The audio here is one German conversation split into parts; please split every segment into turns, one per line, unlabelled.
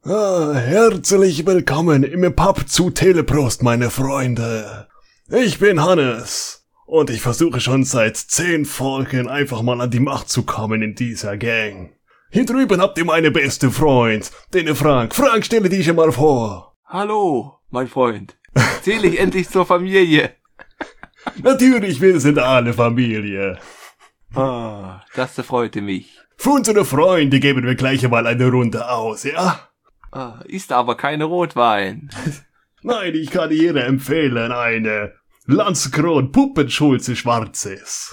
Herzlich willkommen im Pub zu Teleprost, meine Freunde. Ich bin Hannes und ich versuche schon seit 10 Folgen einfach mal an die Macht zu kommen in dieser Gang. Hier drüben habt ihr meine beste Freund, den Frank. Frank, stelle dich mal vor.
Hallo, mein Freund. Zähle ich endlich zur Familie?
Natürlich, wir sind alle Familie.
Das freute mich.
Für unsere Freunde geben wir gleich mal eine Runde aus, ja?
Ist aber keine Rotwein.
Nein, ich kann jedem empfehlen, eine Landskron Puppenschulze Schwarzes.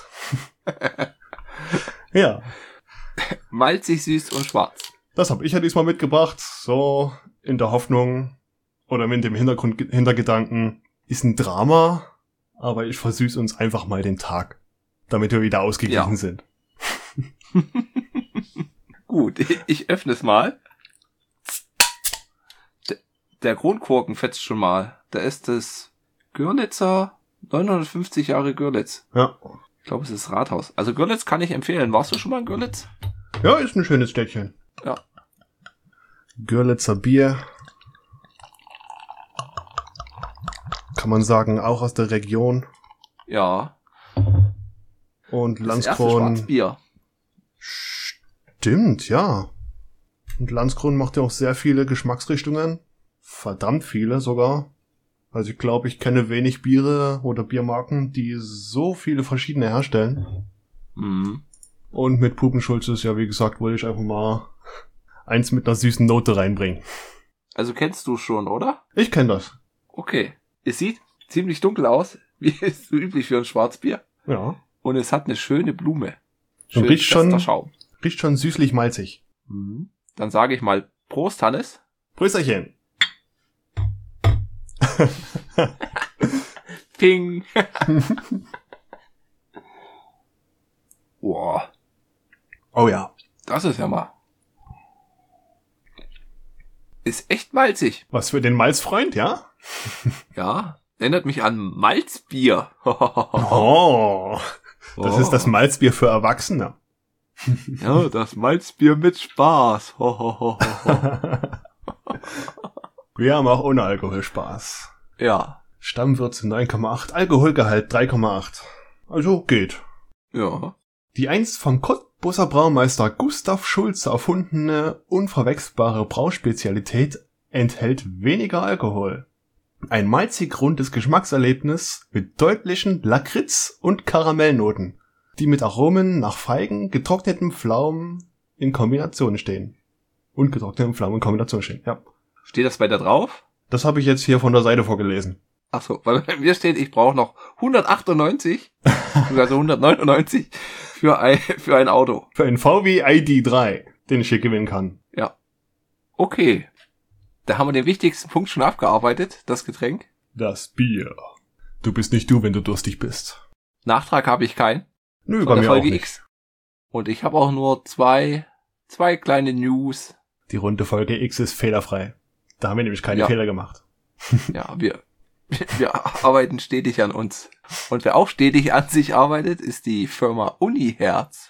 Ja.
Malzig, süß und schwarz.
Das habe ich ja diesmal mitgebracht, so in der Hoffnung oder mit dem Hintergedanken, ist ein Drama, aber ich versüß uns einfach mal den Tag, damit wir wieder ausgeglichen sind.
Gut, ich öffne es mal. Der Kronkorken fetzt schon mal. Da ist das Görlitzer, 950 Jahre Görlitz.
Ja.
Ich glaube, es ist Rathaus. Also Görlitz kann ich empfehlen. Warst du schon mal in Görlitz?
Ja, ist ein schönes Städtchen.
Ja.
Görlitzer Bier. Kann man sagen, auch aus der Region.
Ja.
Und
Das erste
Landskron.
Schwarzbier.
Stimmt, ja. Und Landskron macht ja auch sehr viele Geschmacksrichtungen. Verdammt viele sogar. Also ich glaube, ich kenne wenig Biere oder Biermarken, die so viele verschiedene herstellen.
Mhm.
Und mit Puppenschulze ist ja, wie gesagt, wollte ich einfach mal eins mit einer süßen Note reinbringen.
Also kennst du schon, oder?
Ich kenne das.
Okay. Es sieht ziemlich dunkel aus, wie ist so üblich für ein Schwarzbier.
Ja.
Und es hat eine schöne Blume.
Und riecht
fester Schaum.
schon süßlich-malzig.
Mhm. Dann sage ich mal Prost, Hannes.
Prösterchen.
Ping. Boah,
Oh ja.
das ist ja mal. Ist echt malzig.
Was für den Malzfreund, ja?
Ja, erinnert mich an Malzbier.
Oh. Das ist das Malzbier für Erwachsene.
Ja, das Malzbier mit Spaß.
Wir haben auch ohne Alkohol Spaß.
Ja,
Stammwürze 9,8, Alkoholgehalt 3,8. Also geht.
ja.
Die einst vom Cottbuser Braumeister Gustav Schulze erfundene, unverwechselbare Brauspezialität enthält weniger Alkohol. Ein malzig rundes Geschmackserlebnis mit deutlichen Lakritz- und Karamellnoten, die mit Aromen nach Feigen, getrocknetem Pflaumen in Kombination stehen. Und getrocknetem Pflaumen in Kombination stehen, ja.
Steht das bei dir drauf?
Das habe ich jetzt hier von der Seite vorgelesen.
Ach so, weil bei mir steht, ich brauche noch 198, also 199 für ein Auto.
Für einen VW ID3, den ich hier gewinnen kann.
Ja. Okay. Da haben wir den wichtigsten Punkt schon abgearbeitet, das Getränk.
Das Bier. Du bist nicht du, wenn du durstig bist.
Nachtrag habe ich keinen.
Nö,
Von
bei
der
mir auch
Folge
nicht.
X. Und ich habe auch nur zwei kleine News.
Die runde Folge X ist fehlerfrei. Da haben wir nämlich keine
Ja.
Fehler gemacht.
Ja, wir arbeiten stetig an uns. Und wer auch stetig an sich arbeitet, ist die Firma Uniherz.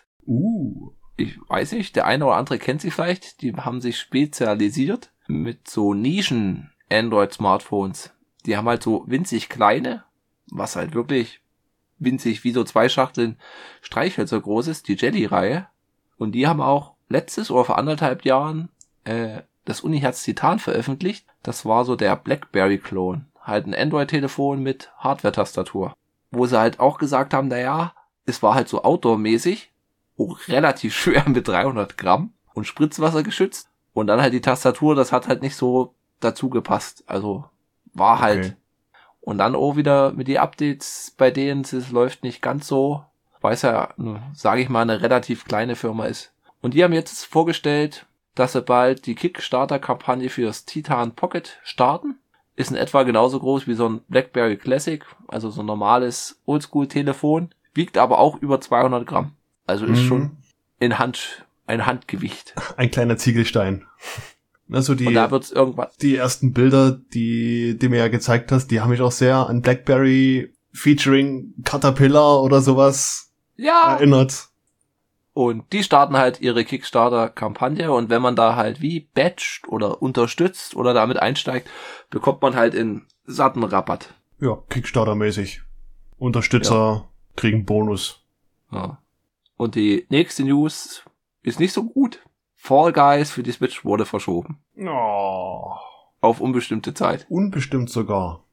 Ich weiß nicht, der eine oder andere kennt sie vielleicht. Die haben sich spezialisiert mit so Nischen-Android-Smartphones. Die haben halt so winzig kleine, was halt wirklich winzig wie so 2 Schachteln Streichhölzer groß ist, die Jelly-Reihe. Und die haben auch letztes oder vor 1,5 Jahren das Uniherz Titan veröffentlicht. Das war so der BlackBerry-Klon. Halt ein Android-Telefon mit Hardware-Tastatur. Wo sie halt auch gesagt haben, naja, es war halt so outdoor-mäßig, auch relativ schwer mit 300 Gramm und Spritzwasser geschützt. Und dann halt die Tastatur, das hat halt nicht so dazu gepasst. Also war halt.
Okay.
Und dann auch wieder mit die Updates, bei denen es läuft nicht ganz so. Weiß ja, sage ich mal, eine relativ kleine Firma ist. Und die haben jetzt vorgestellt, dass sie bald die Kickstarter-Kampagne fürs Titan Pocket starten. Ist in etwa genauso groß wie so ein BlackBerry Classic, also so ein normales Oldschool-Telefon, wiegt aber auch über 200 Gramm. Also ist schon ein Handgewicht.
Ein kleiner Ziegelstein. Also
Und da wird's irgendwann.
die ersten Bilder, die mir ja gezeigt hast, die haben mich auch sehr an BlackBerry featuring Caterpillar oder sowas
Ja!
erinnert.
Und die starten halt ihre Kickstarter-Kampagne und wenn man da halt wie badgt oder unterstützt oder damit einsteigt, bekommt man halt in satten Rabatt.
Ja, Kickstarter-mäßig. Unterstützer kriegen Bonus.
Ja. Und die nächste News ist nicht so gut. Fall Guys für die Switch wurde verschoben.
Oh.
Auf unbestimmte Zeit.
Unbestimmt sogar.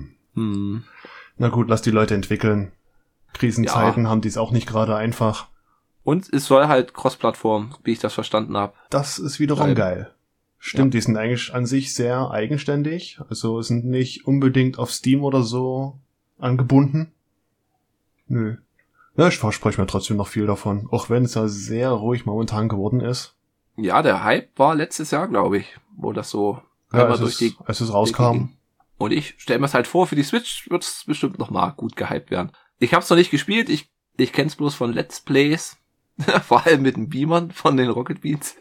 Na gut, lass die Leute entwickeln. Krisenzeiten haben die es auch nicht gerade einfach.
Und es soll halt Cross-Plattform, wie ich das verstanden habe.
Das ist wiederum geil. Stimmt, die sind eigentlich an sich sehr eigenständig. Also sind nicht unbedingt auf Steam oder so angebunden. Nö. Ja, ich verspreche mir trotzdem noch viel davon. Auch wenn es ja sehr ruhig momentan geworden ist.
Ja, der Hype war letztes Jahr, glaube ich, wo das so
als es rauskam.
Und ich stelle mir es halt vor, für die Switch wird es bestimmt nochmal gut gehypt werden. Ich habe es noch nicht gespielt, ich kenne es bloß von Let's Plays. Vor allem mit den Beamern von den Rocket Beans.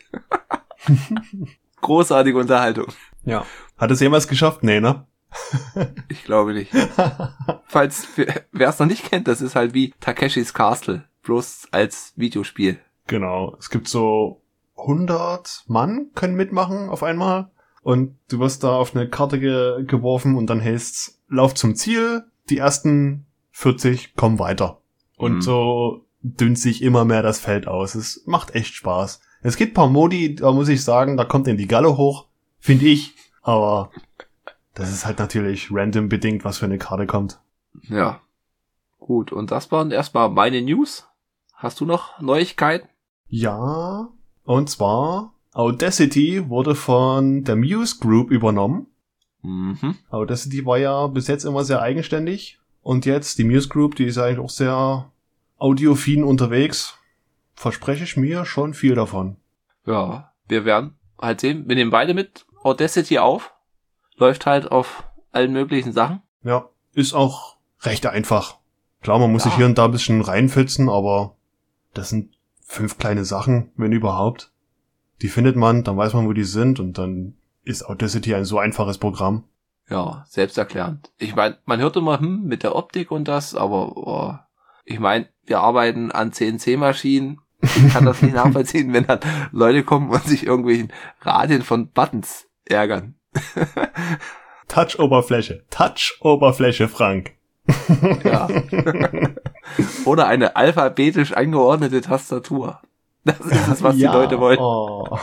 Großartige Unterhaltung.
Ja. Hat es jemals geschafft? Nee, ne?
Ich glaube nicht. Falls, wer es noch nicht kennt, das ist halt wie Takeshis Castle. Bloß als Videospiel.
Genau. Es gibt so 100 Mann können mitmachen auf einmal. Und du wirst da auf eine Karte geworfen und dann heißt's, lauf zum Ziel. Die ersten 40 kommen weiter. Und so dünnt sich immer mehr das Feld aus. Es macht echt Spaß. Es gibt ein paar Modi, da muss ich sagen, da kommt in die Galle hoch, finde ich. Aber das ist halt natürlich random bedingt, was für eine Karte kommt.
Ja. Gut, und das waren erstmal meine News. Hast du noch Neuigkeiten?
Ja, und zwar Audacity wurde von der Muse Group übernommen. Audacity war ja bis jetzt immer sehr eigenständig. Und jetzt die Muse Group, die ist eigentlich auch sehr audiophil unterwegs. Verspreche ich mir schon viel davon.
Ja, wir werden halt sehen. Wir nehmen beide mit Audacity auf. Läuft halt auf allen möglichen Sachen.
Ja, ist auch recht einfach. Klar, man muss sich hier und da ein bisschen reinpfützen, aber das sind 5 kleine Sachen, wenn überhaupt. Die findet man, dann weiß man, wo die sind und dann ist Audacity ein so einfaches Programm.
Ja, selbsterklärend. Ich meine, man hört immer, mit der Optik und das, aber ich meine, wir arbeiten an CNC-Maschinen. Ich kann das nicht nachvollziehen, wenn dann Leute kommen und sich irgendwelchen Radien von Buttons ärgern.
Touch-Oberfläche, Frank.
Ja. Oder eine alphabetisch angeordnete Tastatur. Das ist es, was die Leute wollen.
Oh.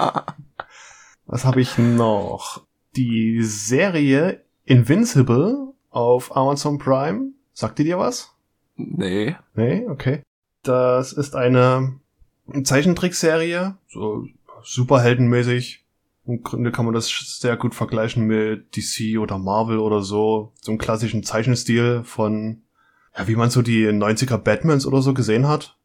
Was habe ich noch? Die Serie Invincible auf Amazon Prime. Sagt die dir was?
Nee.
Nee, okay. Das ist eine Zeichentrickserie, so superheldenmäßig. Im Grunde kann man das sehr gut vergleichen mit DC oder Marvel oder so. So einem klassischen Zeichenstil von, ja, wie man so die 90er Batmans oder so gesehen hat.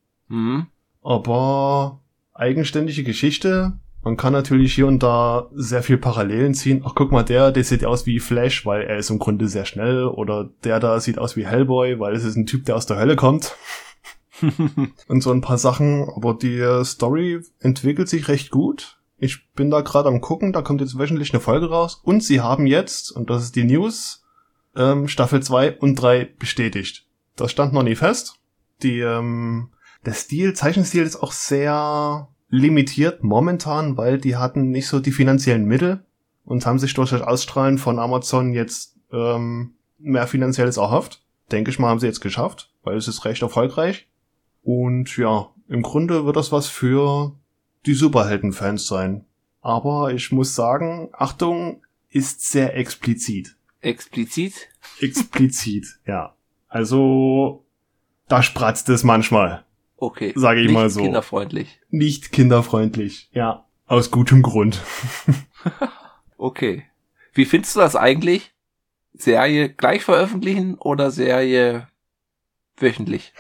Aber eigenständige Geschichte. Man kann natürlich hier und da sehr viel Parallelen ziehen. Ach, guck mal, der sieht aus wie Flash, weil er ist im Grunde sehr schnell. Oder der da sieht aus wie Hellboy, weil es ist ein Typ, der aus der Hölle kommt. Und so ein paar Sachen. Aber die Story entwickelt sich recht gut. Ich bin da gerade am gucken, da kommt jetzt wöchentlich eine Folge raus. Und sie haben jetzt, und das ist die News, Staffel 2 und 3 bestätigt. Das stand noch nie fest. Der Zeichenstil ist auch sehr limitiert momentan, weil die hatten nicht so die finanziellen Mittel und haben sich durch das Ausstrahlen von Amazon jetzt mehr Finanzielles erhofft. Denke ich mal, haben sie jetzt geschafft, weil es ist recht erfolgreich. Und ja, im Grunde wird das was für die Superhelden-Fans sein. Aber ich muss sagen, Achtung, ist sehr explizit.
Explizit?
Explizit, ja. Also, da spratzt es manchmal.
Okay.
Sage ich mal so.
Nicht kinderfreundlich.
Nicht kinderfreundlich, ja. Aus gutem Grund.
Okay. Wie findest du das eigentlich? Serie gleich veröffentlichen oder Serie wöchentlich?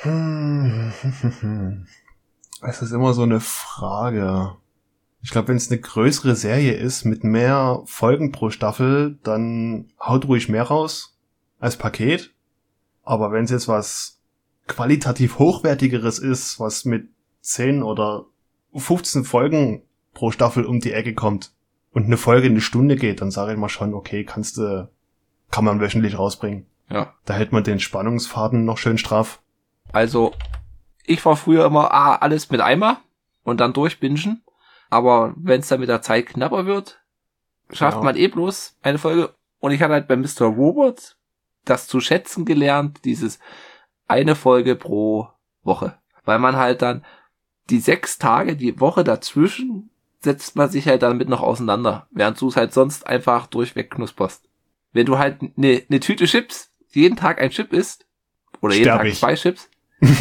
Es ist immer so eine Frage. Ich glaube, wenn es eine größere Serie ist mit mehr Folgen pro Staffel, dann haut ruhig mehr raus als Paket. Aber wenn es jetzt was qualitativ hochwertigeres ist, was mit 10 oder 15 Folgen pro Staffel um die Ecke kommt und eine Folge eine Stunde geht, dann sage ich mal schon, okay, kann man wöchentlich rausbringen.
Ja.
Da hält man den Spannungsfaden noch schön straff.
Also, Ich war früher immer alles mit Eimer und dann durchbingen. Aber wenn es dann mit der Zeit knapper wird, schafft man bloß eine Folge. Und ich hatte halt bei Mr. Robot das zu schätzen gelernt, dieses eine Folge pro Woche. Weil man halt dann die 6 Tage, die Woche dazwischen, setzt man sich halt damit noch auseinander. Während du es halt sonst einfach durchweg knusperst. Wenn du halt eine Tüte Chips, jeden Tag ein Chip isst, oder jeden Tag 2 Chips,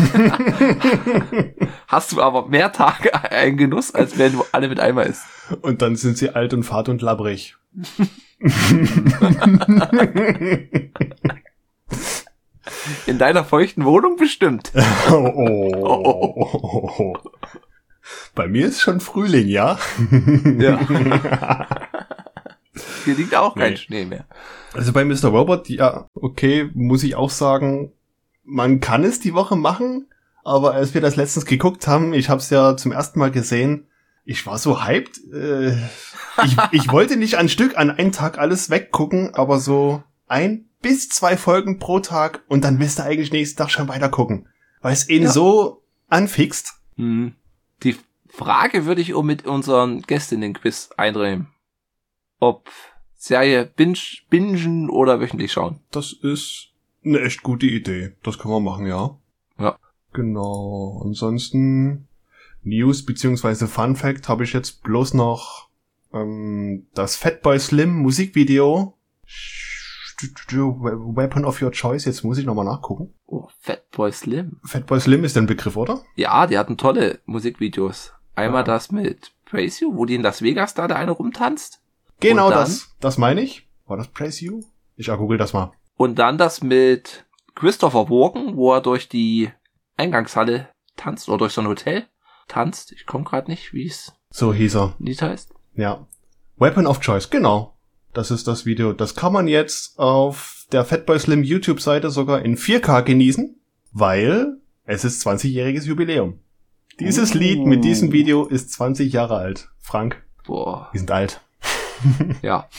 hast du aber mehr Tage einen Genuss, als wenn du alle mit Eimer isst.
Und dann sind sie alt und fad und labbrig.
In deiner feuchten Wohnung bestimmt.
Bei mir ist schon Frühling, ja?
Ja. Hier liegt auch kein Schnee mehr.
Also bei Mr. Robot, ja, okay, muss ich auch sagen, man kann es die Woche machen, aber als wir das letztens geguckt haben, ich habe es ja zum ersten Mal gesehen, ich war so hyped. Ich wollte nicht an Stück an einen Tag alles weggucken, aber so 1 bis 2 Folgen pro Tag und dann willst du eigentlich nächsten Tag schon weiter gucken, weil es ihn so anfixt.
Die Frage würde ich mit unseren Gästinnen-Quiz eindrehen. Ob Serie bingen oder wöchentlich schauen.
Das ist eine echt gute Idee. Das kann man machen, ja.
Ja.
Genau. Ansonsten News beziehungsweise Fun Fact habe ich jetzt bloß noch das Fatboy Slim Musikvideo Weapon of Your Choice. Jetzt muss ich nochmal nachgucken.
Oh, Fatboy Slim.
Fatboy Slim ist ein Begriff, oder?
Ja, die hatten tolle Musikvideos. Einmal das mit Praise You, wo die in Las Vegas da der eine rumtanzt.
Genau, das meine ich. War das Praise You? Ich google das mal.
Und dann das mit Christopher Walken, wo er durch die Eingangshalle tanzt oder durch so ein Hotel tanzt. Ich komme gerade nicht, wie es
so hieß er.
Lied heißt.
Ja. Weapon of Choice, genau. Das ist das Video. Das kann man jetzt auf der Fatboy Slim YouTube-Seite sogar in 4K genießen, weil es ist 20-jähriges Jubiläum. Dieses Lied mit diesem Video ist 20 Jahre alt. Frank.
Boah.
Die sind alt.
Ja.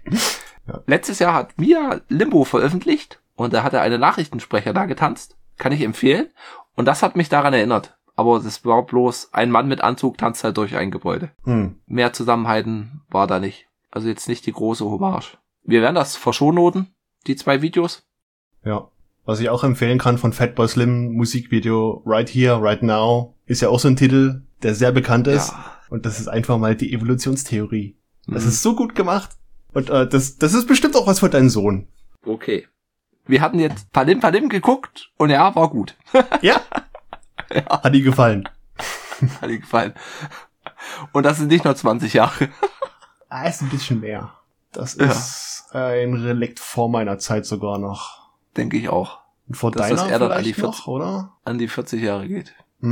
Letztes Jahr hat Mia Limbo veröffentlicht und da hat er eine Nachrichtensprecher da getanzt. Kann ich empfehlen. Und das hat mich daran erinnert. Aber es war bloß ein Mann mit Anzug tanzt halt durch ein Gebäude. Mehr Zusammenhalten war da nicht. Also jetzt nicht die große Hommage. Wir werden das verschonoten, die 2 Videos.
Ja. Was ich auch empfehlen kann von Fatboy Slim Musikvideo Right Here, Right Now, ist ja auch so ein Titel, der sehr bekannt ist. Ja. Und das ist einfach mal die Evolutionstheorie. Das ist so gut gemacht. Und das ist bestimmt auch was für deinen Sohn.
Okay. Wir hatten jetzt Palim geguckt und ja, war gut.
Ja? Ja. Hat ihm gefallen.
Hat ihm gefallen. Und das sind nicht nur 20 Jahre.
Ist ein bisschen mehr. Das ist ein Relikt vor meiner Zeit sogar noch.
Denke ich auch.
Und vor deiner
er dann
vielleicht noch, oder?
An die 40 Jahre geht.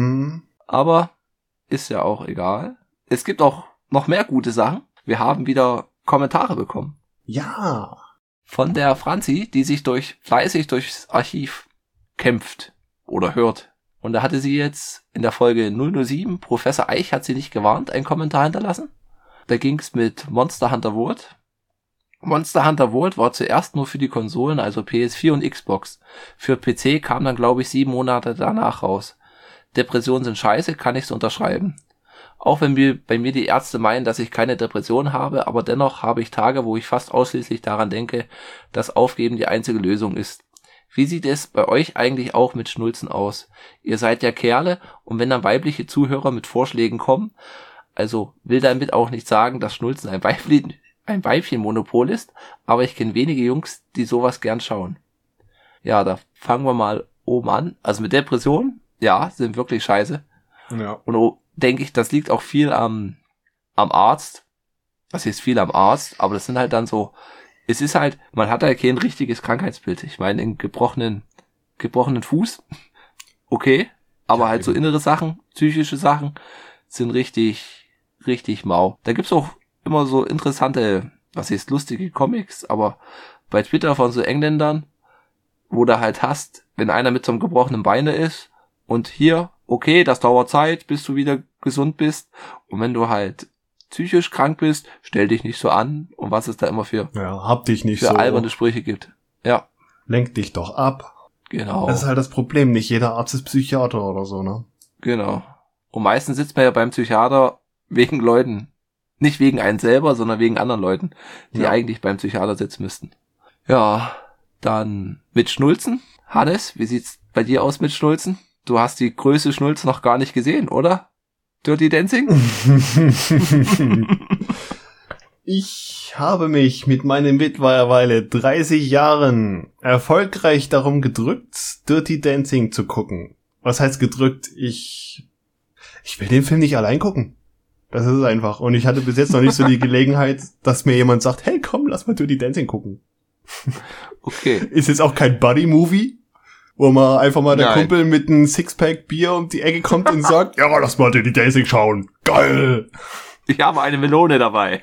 Aber ist ja auch egal. Es gibt auch noch mehr gute Sachen. Wir haben wieder Kommentare bekommen.
Ja.
Von der Franzi, die sich fleißig durchs Archiv kämpft oder hört. Und da hatte sie jetzt in der Folge 007, Professor Eich hat sie nicht gewarnt, einen Kommentar hinterlassen. Da ging's mit Monster Hunter World. Monster Hunter World war zuerst nur für die Konsolen, also PS4 und Xbox. Für PC kam dann, glaube ich, 7 Monate danach raus. Depressionen sind scheiße, kann ich's unterschreiben. Auch wenn bei mir die Ärzte meinen, dass ich keine Depression habe, aber dennoch habe ich Tage, wo ich fast ausschließlich daran denke, dass Aufgeben die einzige Lösung ist. Wie sieht es bei euch eigentlich auch mit Schnulzen aus? Ihr seid ja Kerle und wenn dann weibliche Zuhörer mit Vorschlägen kommen, also will damit auch nicht sagen, dass Schnulzen ein Weibchen-Monopol ist, aber ich kenne wenige Jungs, die sowas gern schauen. Ja, da fangen wir mal oben an. Also mit Depressionen, ja, sind wirklich scheiße.
Ja.
Und denke ich, das liegt auch viel am Arzt. Was heißt viel am Arzt, aber das sind halt dann so, es ist halt, man hat halt kein richtiges Krankheitsbild. Ich meine, einen gebrochenen Fuß, okay, aber ja, halt so innere Sachen, psychische Sachen sind richtig mau. Da gibt's auch immer so interessante, was heißt lustige Comics, aber bei Twitter von so Engländern, wo du halt hast, wenn einer mit so einem gebrochenen Beine ist und hier, okay, das dauert Zeit, bis du wieder gesund bist. Und wenn du halt psychisch krank bist, stell dich nicht so an. Und was es da immer für
hab dich nicht so
alberne Sprüche gibt. Ja.
Lenk dich doch ab.
Genau.
Das ist halt das Problem, nicht jeder Arzt ist Psychiater oder so, ne?
Genau. Und meistens sitzt man ja beim Psychiater wegen Leuten. Nicht wegen einen selber, sondern wegen anderen Leuten, die eigentlich beim Psychiater sitzen müssten. Ja, dann mit Schnulzen. Hannes, wie sieht's bei dir aus mit Schnulzen? Du hast die größte Schnulze noch gar nicht gesehen, oder? Dirty Dancing?
Ich habe mich mit meinen mittlerweile 30 Jahren erfolgreich darum gedrückt, Dirty Dancing zu gucken. Was heißt gedrückt? Ich will den Film nicht allein gucken. Das ist es einfach. Und ich hatte bis jetzt noch nicht so die Gelegenheit, dass mir jemand sagt, hey komm, lass mal Dirty Dancing gucken.
Okay.
Ist jetzt auch kein Buddy-Movie, wo man einfach mal der Kumpel mit einem Sixpack Bier um die Ecke kommt und sagt, ja, lass mal Dirty Dancing schauen. Geil!
Ich habe eine Melone dabei.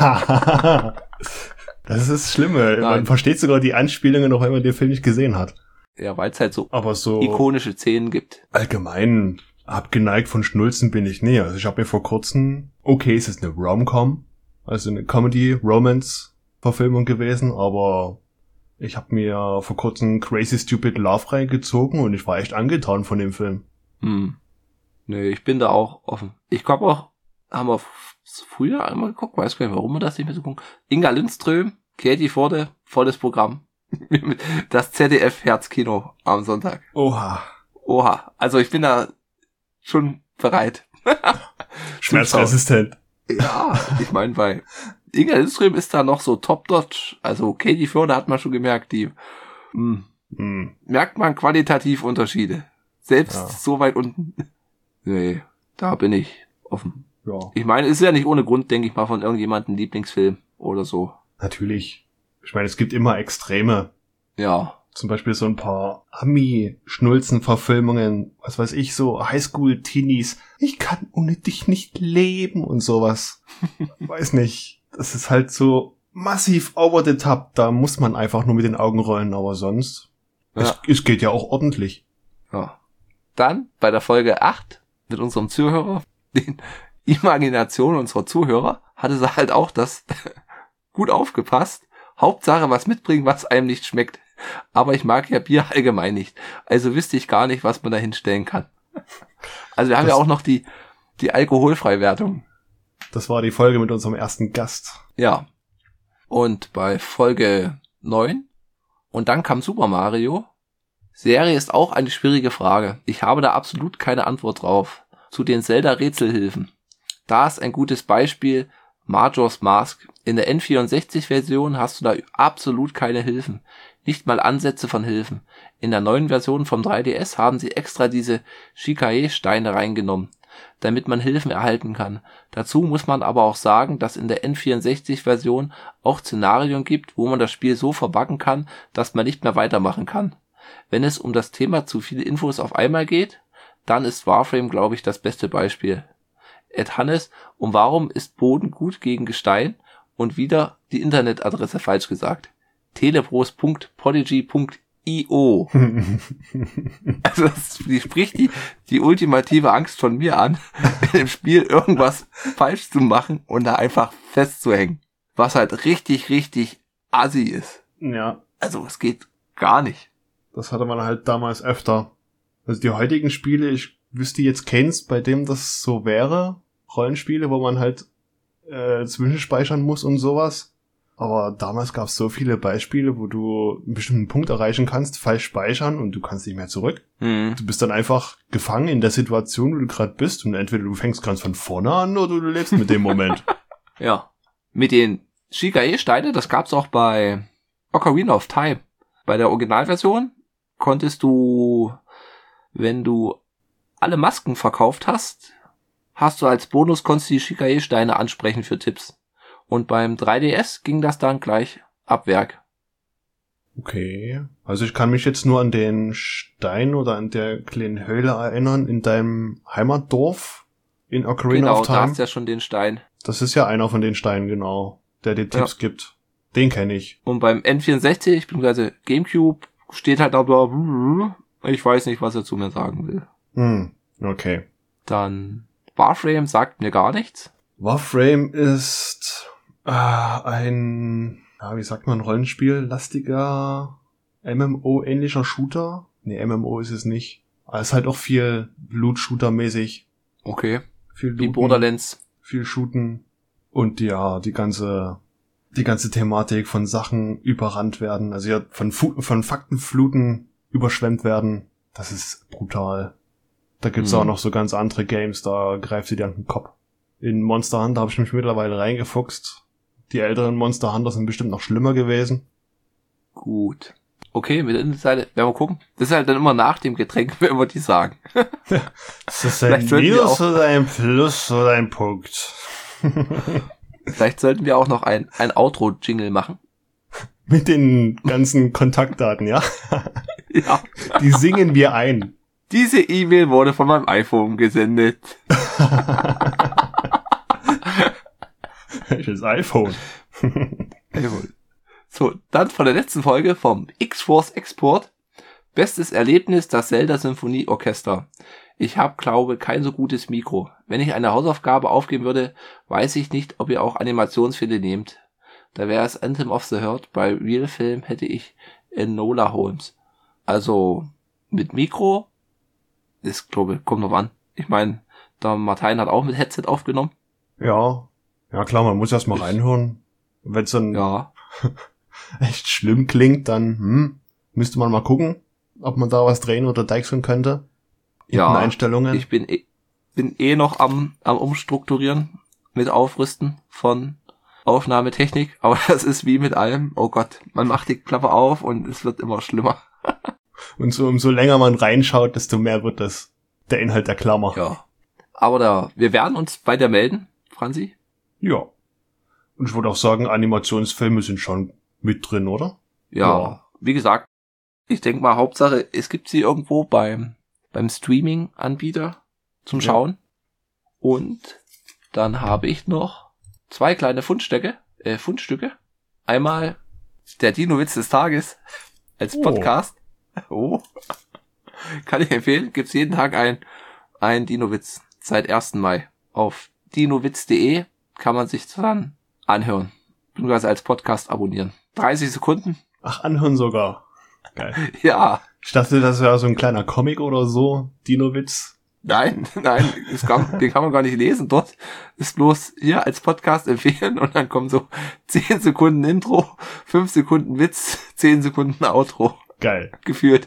Das ist das Schlimme. Man versteht sogar die Anspielungen, auch wenn man den Film nicht gesehen hat.
Ja, weil es halt so
so
ikonische Szenen gibt.
Allgemein abgeneigt von Schnulzen bin ich nie. Also ich habe mir vor kurzem, okay, es ist eine Rom-Com, also eine Comedy-Romance-Verfilmung gewesen, aber ich habe mir vor kurzem Crazy Stupid Love reingezogen und ich war echt angetan von dem Film.
Nee, ich bin da auch offen. Ich glaube auch, haben wir früher einmal geguckt, weiß gar nicht, warum wir das nicht mehr so gucken. Inga Lindström, Katie Forde, volles Programm. Das ZDF-Herzkino am Sonntag.
Oha.
Also ich bin da schon bereit.
Schmerzresistent.
Ja, ich meine, bei Inga Lindström ist da noch so top-notch. Also Katie Forde hat man schon gemerkt, die merkt man qualitativ Unterschiede. Selbst so weit unten. Nee, da bin ich offen.
Ja.
Ich meine, ist ja nicht ohne Grund, denke ich mal, von irgendjemandem Lieblingsfilm oder so.
Natürlich. Ich meine, es gibt immer Extreme.
Ja.
Zum Beispiel so ein paar Ami-Schnulzen-Verfilmungen, was weiß ich, so Highschool-Teenies. Ich kann ohne dich nicht leben und sowas. Weiß nicht. Das ist halt so massiv over the top. Da muss man einfach nur mit den Augen rollen, aber sonst.
Ja.
Es geht ja auch ordentlich.
Ja. Dann bei der Folge 8 mit unserem Zuhörer, den Imagination unserer Zuhörer, hatte sie halt auch das gut aufgepasst. Hauptsache was mitbringen, was einem nicht schmeckt. Aber ich mag ja Bier allgemein nicht. Also wüsste ich gar nicht, was man da hinstellen kann. Also wir haben ja auch noch die Alkoholfreiwertung.
Das war die Folge mit unserem ersten Gast.
Ja. Und bei Folge 9 und dann kam Super Mario. Serie ist auch eine schwierige Frage. Ich habe da absolut keine Antwort drauf. Zu den Zelda-Rätselhilfen. Da ist ein gutes Beispiel Majora's Mask. In der N64-Version hast du da absolut keine Hilfen. Nicht mal Ansätze von Hilfen. In der neuen Version vom 3DS haben sie extra diese Shikae-Steine reingenommen, damit man Hilfen erhalten kann. Dazu muss man aber auch sagen, dass in der N64-Version auch Szenarien gibt, wo man das Spiel so verbacken kann, dass man nicht mehr weitermachen kann. Wenn es um das Thema zu viele Infos auf einmal geht, dann ist Warframe, glaube ich, das beste Beispiel. Ed Hannes, und warum ist Boden gut gegen Gestein? Und wieder die Internetadresse falsch gesagt. telebros.podigy.io. Also die spricht die ultimative Angst von mir an, in dem Spiel irgendwas falsch zu machen und da einfach festzuhängen. Was halt richtig, richtig assi ist.
Ja.
Also es geht gar nicht.
Das hatte man halt damals öfter. Also die heutigen Spiele, ich wüsste jetzt keins, bei dem das so wäre. Rollenspiele, wo man halt zwischenspeichern muss und sowas. Aber damals gab es so viele Beispiele, wo du einen bestimmten Punkt erreichen kannst, falsch speichern und du kannst nicht mehr zurück. Du bist dann einfach gefangen in der Situation, wo du gerade bist und entweder du fängst ganz von vorne an oder du lebst mit dem Moment.
Ja. Mit den Shikae-Steine, das gab's auch bei Ocarina of Time. Bei der Originalversion konntest du, wenn du alle Masken verkauft hast du als Bonus konntest du die Shikae-Steine ansprechen für Tipps. Und beim 3DS ging das dann gleich ab Werk.
Okay. Also ich kann mich jetzt nur an den Stein oder an der kleinen Höhle erinnern in deinem Heimatdorf in Ocarina of Time.
Genau, da hast du ja schon den Stein.
Das ist ja einer von den Steinen, genau, der dir Tipps gibt. Den kenne ich.
Und beim N64, bzw. Gamecube, steht halt aber, ich weiß nicht, was er zu mir sagen will.
Okay.
Dann Warframe sagt mir gar nichts.
Warframe ist ein, wie sagt man, Rollenspiel, lastiger MMO-ähnlicher Shooter Nee, MMO ist es nicht. Aber es ist halt auch viel Loot-Shooter-mäßig.
Okay.
Viel
Wie
Looten,
Borderlands.
viel Shooten. Und ja, die ganze Thematik von Sachen überrannt werden. Also ja, von Faktenfluten überschwemmt werden. Das ist brutal. Da gibt's auch noch so ganz andere Games, da greift sie dir an den Kopf. In Monster Hunter habe ich mich mittlerweile reingefuchst. Die älteren Monster Hunter sind bestimmt noch schlimmer gewesen.
Gut. Okay, mit der Internetseite werden wir gucken. Das ist halt dann immer nach dem Getränk, wenn wir die sagen.
Ist das ein Minus oder ein Plus oder ein Punkt?
Vielleicht sollten wir auch noch ein Outro-Jingle machen.
Mit den ganzen Kontaktdaten, ja?
Ja.
Die singen wir ein.
Diese E-Mail wurde von meinem iPhone gesendet.
Welches iPhone?
So, dann von der letzten Folge vom X-Force Export. Bestes Erlebnis, das Zelda Symphonie Orchester. Ich habe, glaube, kein so gutes Mikro. Wenn ich eine Hausaufgabe aufgeben würde, weiß ich nicht, ob ihr auch Animationsfilme nehmt. Da wäre es Anthem of the Herd. Bei Real Film hätte ich Enola Holmes. Also, mit Mikro, ist, glaube ich, kommt noch an. Ich meine, der Martin hat auch mit Headset aufgenommen.
Ja. Ja klar, man muss erst mal reinhören. Wenn es dann echt schlimm klingt, dann müsste man mal gucken, ob man da was drehen oder deichseln könnte. In den Einstellungen.
Ich bin noch am Umstrukturieren mit Aufrüsten von Aufnahmetechnik, aber das ist wie mit allem. Oh Gott, man macht die Klappe auf und es wird immer schlimmer.
Und so, umso länger man reinschaut, desto mehr wird der Inhalt der Klammer.
Ja. Aber wir werden uns bei dir melden, Franzi.
Ja. Und ich würde auch sagen, Animationsfilme sind schon mit drin, oder?
Ja. Wie gesagt, ich denke mal, Hauptsache, es gibt sie irgendwo beim Streaming-Anbieter zum Schauen. Und dann habe ich noch 2 kleine Fundstücke. Einmal der Dino-Witz des Tages als Podcast. Oh. Kann ich empfehlen. Gibt's jeden Tag ein Dino-Witz seit 1. Mai. Auf dinowitz.de kann man sich dann anhören. Beziehungsweise als Podcast abonnieren. 30 Sekunden.
Ach, anhören sogar. Geil.
Ja.
Ich dachte, das wäre so ein kleiner Comic oder so. Dino-Witz.
Nein, den kann man gar nicht lesen. Dort ist bloß hier als Podcast empfehlen und dann kommen so 10 Sekunden Intro, 5 Sekunden Witz, 10 Sekunden Outro.
Geil.
Geführt.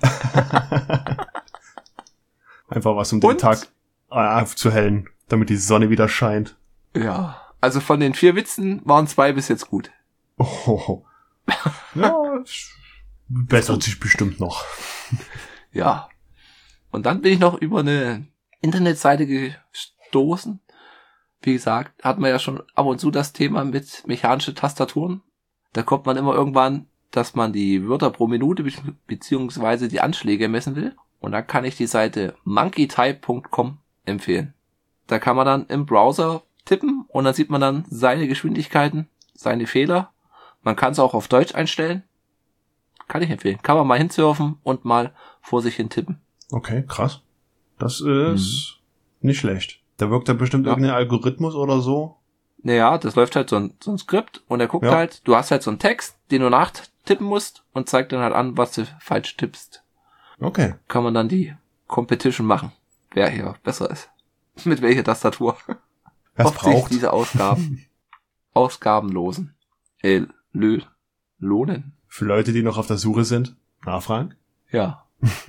Einfach was, um den Tag aufzuhellen, damit die Sonne wieder scheint.
Ja, also von den 4 Witzen waren 2 bis jetzt gut.
Oh. Ja, bessert sich bestimmt noch.
Ja. Und dann bin ich noch über eine Internetseite gestoßen. Wie gesagt, hat man ja schon ab und zu das Thema mit mechanische Tastaturen. Da kommt man immer irgendwann, dass man die Wörter pro Minute beziehungsweise die Anschläge messen will. Und dann kann ich die Seite monkeytype.com empfehlen. Da kann man dann im Browser tippen und dann sieht man dann seine Geschwindigkeiten, seine Fehler. Man kann es auch auf Deutsch einstellen. Kann ich empfehlen. Kann man mal hinsurfen und mal vor sich hin tippen.
Okay, krass. Das ist nicht schlecht. Da wirkt ja bestimmt irgendein Algorithmus oder so.
Naja, das läuft halt so ein Skript und er guckt halt, du hast halt so einen Text, den du nachtippen musst und zeigt dann halt an, was du falsch tippst.
Okay.
Kann man dann die Competition machen, wer hier besser ist. Mit welcher Tastatur.
Was braucht
diese Ausgabenlosen. Lohnen.
Für Leute, die noch auf der Suche sind. Nachfragen?
Ja.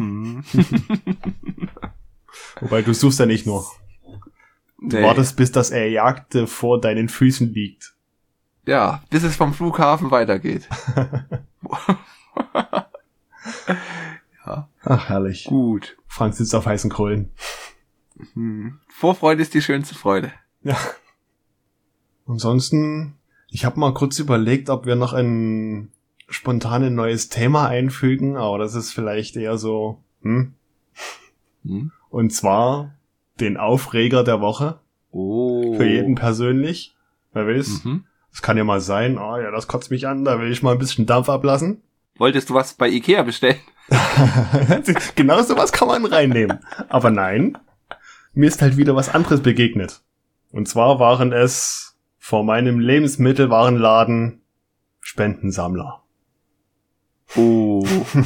Wobei, du suchst ja nicht nur. Du wartest, bis das Erjagte vor deinen Füßen liegt.
Ja, bis es vom Flughafen weitergeht. Ja.
Ach, herrlich.
Gut.
Frank sitzt auf heißen Kohlen.
Vorfreude ist die schönste Freude.
Ja. Ansonsten, ich habe mal kurz überlegt, ob wir noch ein spontanes neues Thema einfügen, aber das ist vielleicht eher so, Und zwar den Aufreger der Woche.
Oh.
Für jeden persönlich. Wer will's? Es kann ja mal sein, das kotzt mich an, da will ich mal ein bisschen Dampf ablassen.
Wolltest du was bei Ikea bestellen?
Genau sowas kann man reinnehmen. Aber nein, mir ist halt wieder was anderes begegnet. Und zwar waren es vor meinem Lebensmittelwarenladen Spendensammler.
Oh.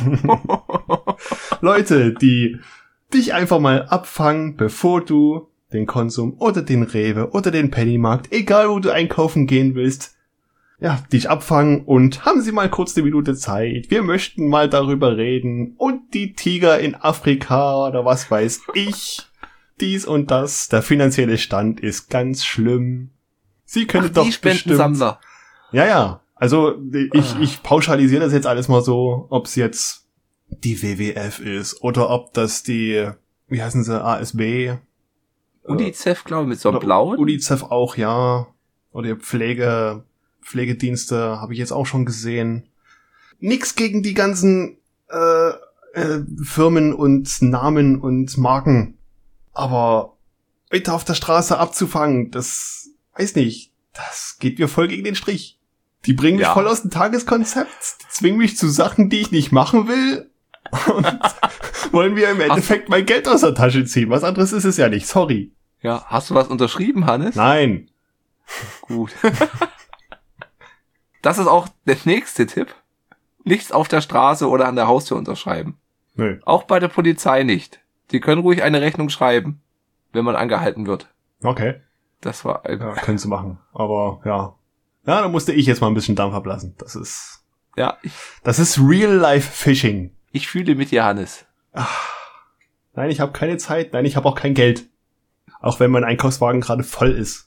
Leute, die dich einfach mal abfangen, bevor du den Konsum oder den Rewe oder den Pennymarkt, egal wo du einkaufen gehen willst, ja, dich abfangen und haben Sie mal kurz eine Minute Zeit. Wir möchten mal darüber reden und die Tiger in Afrika oder was weiß ich, dies und das. Der finanzielle Stand ist ganz schlimm. Sie können doch
die Spendensammler.
Ja. Also ich pauschalisiere das jetzt alles mal so, ob es jetzt die WWF ist oder ob das die, wie heißen sie, ASB.
UNICEF, glaube ich, mit so einem blauen.
UNICEF auch, ja. Oder Pflegedienste habe ich jetzt auch schon gesehen. Nix gegen die ganzen Firmen und Namen und Marken. Aber Leute auf der Straße abzufangen, das weiß nicht. Das geht mir voll gegen den Strich. Die bringen mich voll aus dem Tageskonzept, die zwingen mich zu Sachen, die ich nicht machen will und wollen mir im Endeffekt mein Geld aus der Tasche ziehen. Was anderes ist es ja nicht, sorry.
Ja, hast du was unterschrieben, Hannes?
Nein.
Gut. Das ist auch der nächste Tipp. Nichts auf der Straße oder an der Haustür unterschreiben.
Nö.
Auch bei der Polizei nicht. Die können ruhig eine Rechnung schreiben, wenn man angehalten wird.
Okay.
Das war
ja, können sie machen, aber ja. Ja, da musste ich jetzt mal ein bisschen Dampf ablassen. Das ist Real-Life-Fishing.
Ich fühle mit dir, Hannes.
Nein, ich habe keine Zeit. Nein, ich habe auch kein Geld. Auch wenn mein Einkaufswagen gerade voll ist.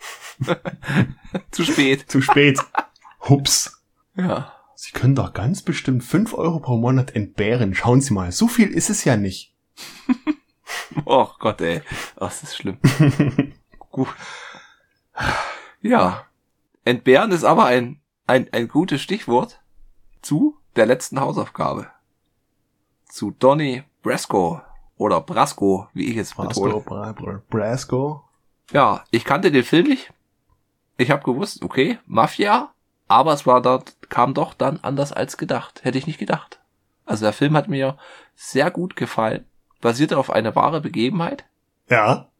Zu spät.
Zu spät. Hups.
Ja.
Sie können doch ganz bestimmt 5 Euro pro Monat entbehren. Schauen Sie mal, so viel ist es ja nicht.
Oh Gott, ey. Oh, das ist schlimm. Gut. Ja. Entbehren ist aber ein gutes Stichwort zu der letzten Hausaufgabe. Zu Donnie Brasco oder Brasco, wie ich es betone.
Brasco.
Ja, ich kannte den Film nicht. Ich habe gewusst, okay, Mafia, aber kam doch dann anders als gedacht. Hätte ich nicht gedacht. Also der Film hat mir sehr gut gefallen. Basierte auf einer wahren Begebenheit.
Ja.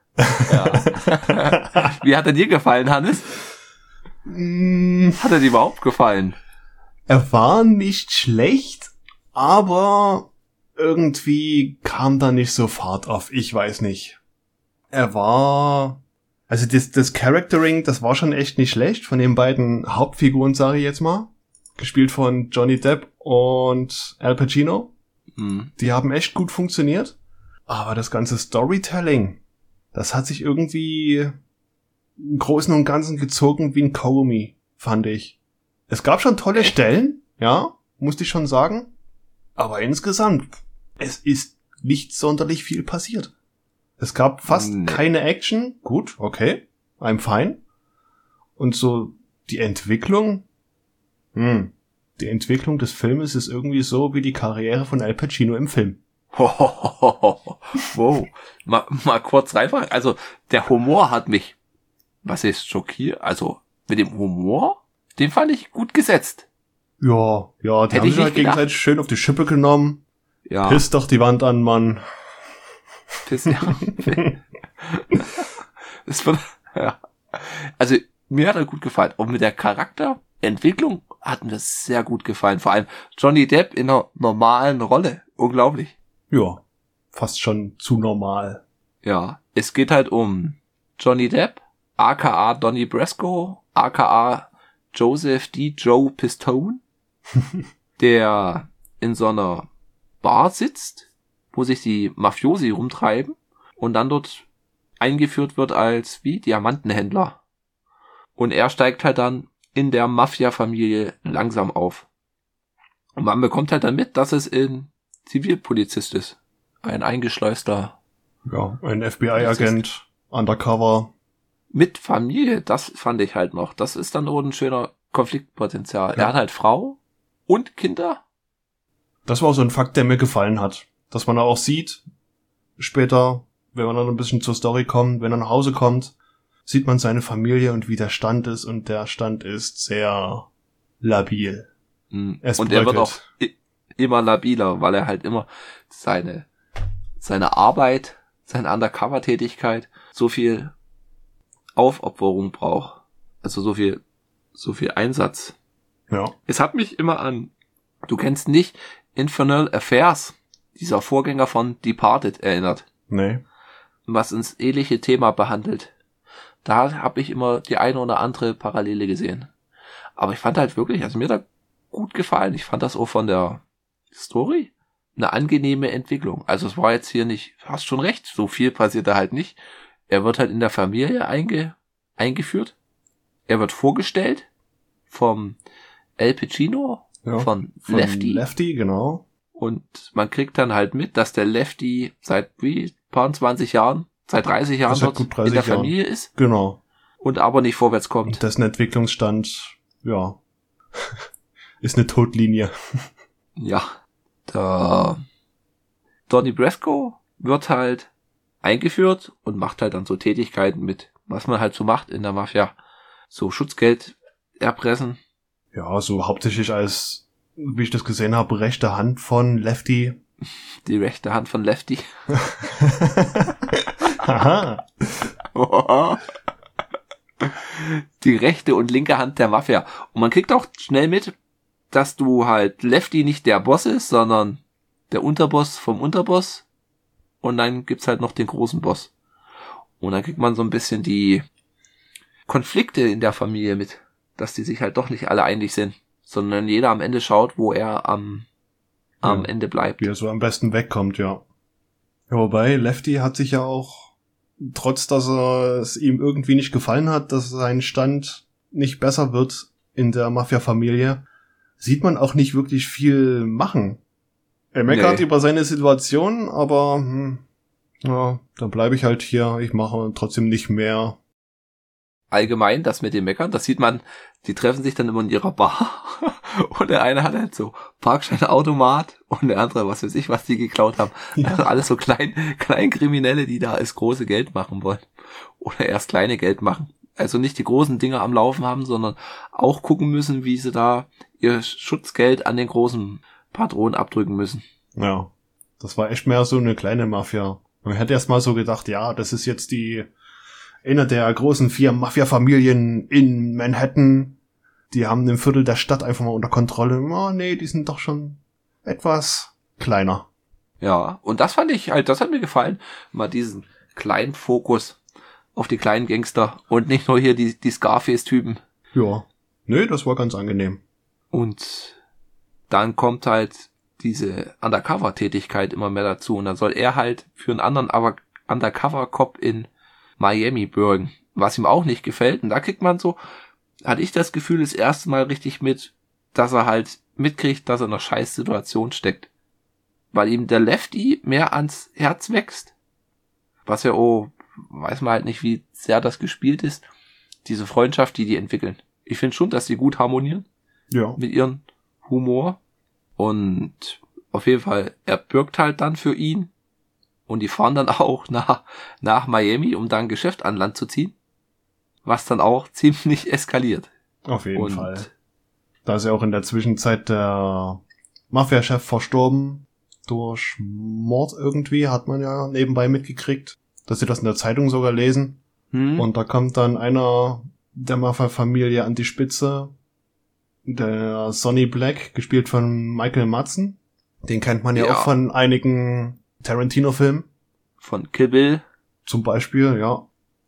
Wie hat er dir gefallen, Hannes? Hat er dir überhaupt gefallen?
Er war nicht schlecht, aber irgendwie kam da nicht so Fahrt auf. Ich weiß nicht. Also das Charactering, das war schon echt nicht schlecht von den beiden Hauptfiguren, sage ich jetzt mal. Gespielt von Johnny Depp und Al Pacino.
Mhm.
Die haben echt gut funktioniert. Aber das ganze Storytelling, das hat sich irgendwie im Großen und Ganzen gezogen wie ein Kaugummi, fand ich. Es gab schon tolle Stellen, ja, musste ich schon sagen. Aber insgesamt, es ist nicht sonderlich viel passiert. Es gab fast keine Action. Gut, okay, I'm fine. Und so die Entwicklung, die Entwicklung des Filmes ist irgendwie so wie die Karriere von Al Pacino im Film.
Wow. Mal kurz reinfragen. Also, der Humor hat mich, was ist schockiert? Also, mit dem Humor, den fand ich gut gesetzt.
Ja, die haben sich halt gegenseitig schön auf die Schippe genommen.
Ja.
Piss doch die Wand an, Mann.
Ja. Also, mir hat er gut gefallen. Und mit der Charakterentwicklung hat mir das sehr gut gefallen. Vor allem Johnny Depp in einer normalen Rolle. Unglaublich.
Ja, fast schon zu normal.
Ja, es geht halt um Johnny Depp, aka Donnie Brasco, aka Joseph D. Joe Pistone, der in so einer Bar sitzt, wo sich die Mafiosi rumtreiben und dann dort eingeführt wird als Diamantenhändler. Und er steigt halt dann in der Mafia-Familie langsam auf. Und man bekommt halt dann mit, dass es ein Zivilpolizist ist. Ein eingeschleuster.
Ja, ein FBI-Agent, undercover.
Mit Familie, das fand ich halt noch. Das ist dann auch ein schöner Konfliktpotenzial. Ja. Er hat halt Frau und Kinder.
Das war auch so ein Fakt, der mir gefallen hat. Dass man auch sieht, später, wenn man dann ein bisschen zur Story kommt, wenn er nach Hause kommt, sieht man seine Familie und wie der Stand ist. Und der Stand ist sehr labil.
Und er wird auch immer labiler, weil er halt immer seine Arbeit, seine Undercover-Tätigkeit so viel Aufopferung braucht. Also so viel Einsatz.
Ja.
Es hat mich immer an du kennst nicht Infernal Affairs, dieser Vorgänger von Departed, erinnert.
Nee.
Was ins ähnliche Thema behandelt. Da habe ich immer die eine oder andere Parallele gesehen. Aber ich fand halt wirklich, also mir hat gut gefallen. Ich fand das auch von der Story eine angenehme Entwicklung. Also es war jetzt hier nicht, hast schon recht, so viel passiert da halt nicht. Er wird halt in der Familie eingeführt. Er wird vorgestellt vom Al Pacino,
Ja,
von
von
Lefty.
Lefty, genau.
Und man kriegt dann halt mit, dass der Lefty seit paar 20 Jahren, seit 30 Jahren
Seit
dort
gut 30
in der
Jahren.
Familie ist
Genau.
und aber nicht vorwärts kommt.
Und dessen Entwicklungsstand, ja, ist eine Todlinie.
Ja, der Donnie Brasco wird halt eingeführt und macht halt dann so Tätigkeiten mit, was man halt so macht in der Mafia. So Schutzgeld erpressen.
Ja, so hauptsächlich als, wie ich das gesehen habe, rechte Hand von Lefty.
Die rechte Hand von Lefty.
Haha.
Die rechte und linke Hand der Mafia. Und man kriegt auch schnell mit, dass du halt Lefty nicht der Boss ist, sondern der Unterboss vom Unterboss. Und dann gibt's halt noch den großen Boss. Und dann kriegt man so ein bisschen die Konflikte in der Familie mit, dass die sich halt doch nicht alle einig sind, sondern jeder am Ende schaut, wo er am Ende bleibt.
Wie er so am besten wegkommt, ja. Ja, wobei, Lefty hat sich ja auch, trotz dass es ihm irgendwie nicht gefallen hat, dass sein Stand nicht besser wird in der Mafia-Familie, sieht man auch nicht wirklich viel machen. Er meckert über seine Situation, aber ja, dann bleibe ich halt hier, ich mache trotzdem nicht mehr.
Allgemein, das mit dem Meckern, das sieht man, die treffen sich dann immer in ihrer Bar und der eine hat halt so Parkscheinautomat und der andere, was weiß ich, was die geklaut haben.
Ja.
Also alles so Kleinkriminelle, die da das große Geld machen wollen oder erst kleine Geld machen. Also nicht die großen Dinger am Laufen haben, sondern auch gucken müssen, wie sie da ihr Schutzgeld an den großen Patron abdrücken müssen.
Ja, das war echt mehr so eine kleine Mafia. Man hätte erst mal so gedacht, ja, das ist jetzt eine der großen 4 Mafia-Familien in Manhattan. Die haben ein Viertel der Stadt einfach mal unter Kontrolle. Oh, nee, die sind doch schon etwas kleiner.
Ja, und das fand ich halt, das hat mir gefallen, mal diesen kleinen Fokus auf die kleinen Gangster und nicht nur hier die Scarface-Typen.
Ja, nee, das war ganz angenehm.
Und dann kommt halt diese Undercover-Tätigkeit immer mehr dazu und dann soll er halt für einen anderen Undercover-Cop in Miami bürgen, was ihm auch nicht gefällt. Und da kriegt man so, hatte ich das Gefühl, das erste Mal richtig mit, dass er halt mitkriegt, dass er in einer Scheißsituation steckt. Weil ihm der Lefty mehr ans Herz wächst. Was ja, weiß man halt nicht, wie sehr das gespielt ist. Diese Freundschaft, die entwickeln. Ich finde schon, dass die gut harmonieren.
Ja.
Mit ihrem Humor. Und auf jeden Fall, er bürgt halt dann für ihn. Und die fahren dann auch nach Miami, um dann ein Geschäft an Land zu ziehen. Was dann auch ziemlich eskaliert.
Auf jeden Fall. Da ist ja auch in der Zwischenzeit der Mafia-Chef verstorben. Durch Mord irgendwie, hat man ja nebenbei mitgekriegt. Dass sie das in der Zeitung sogar lesen. Und da kommt dann einer der Mafia-Familie an die Spitze. Der Sonny Black, gespielt von Michael Madsen. Den kennt man ja auch von einigen Tarantino-Filmen.
Von Kill Bill.
Zum Beispiel, ja.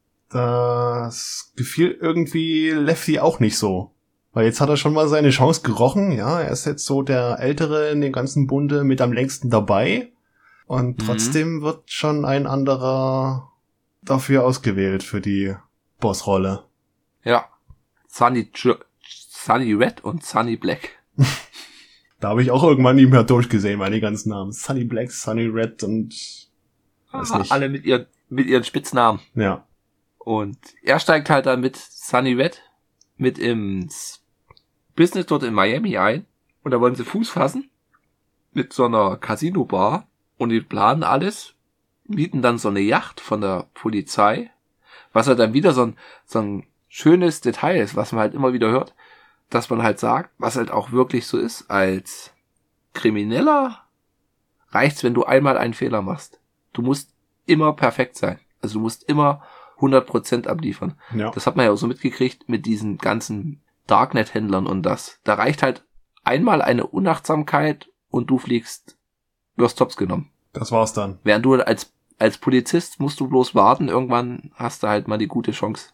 Das gefiel irgendwie Lefty auch nicht so. Weil jetzt hat er schon mal seine Chance gerochen, ja. Er ist jetzt so der Ältere in dem ganzen Bunde mit am längsten dabei. Und trotzdem wird schon ein anderer dafür ausgewählt für die Bossrolle.
Ja. Sunny Red und Sunny Black.
Da habe ich auch irgendwann nicht mehr durchgesehen, meine ganzen Namen. Sunny Black, Sunny Red und weiß nicht.
Alle mit ihren Spitznamen.
Ja.
Und er steigt halt dann mit Sunny Red mit ins Business dort in Miami ein. Und da wollen sie Fuß fassen mit so einer Casino-Bar. Und die planen alles, mieten dann so eine Yacht von der Polizei. Was halt dann wieder so ein schönes Detail ist, was man halt immer wieder hört. Dass man halt sagt, was halt auch wirklich so ist, als Krimineller reicht's, wenn du einmal einen Fehler machst. Du musst immer perfekt sein. Also du musst immer 100% abliefern.
Ja.
Das hat man ja auch so mitgekriegt mit diesen ganzen Darknet-Händlern und das. Da reicht halt einmal eine Unachtsamkeit und du wirst hops genommen.
Das war's dann.
Während du als Polizist musst du bloß warten, irgendwann hast du halt mal die gute Chance.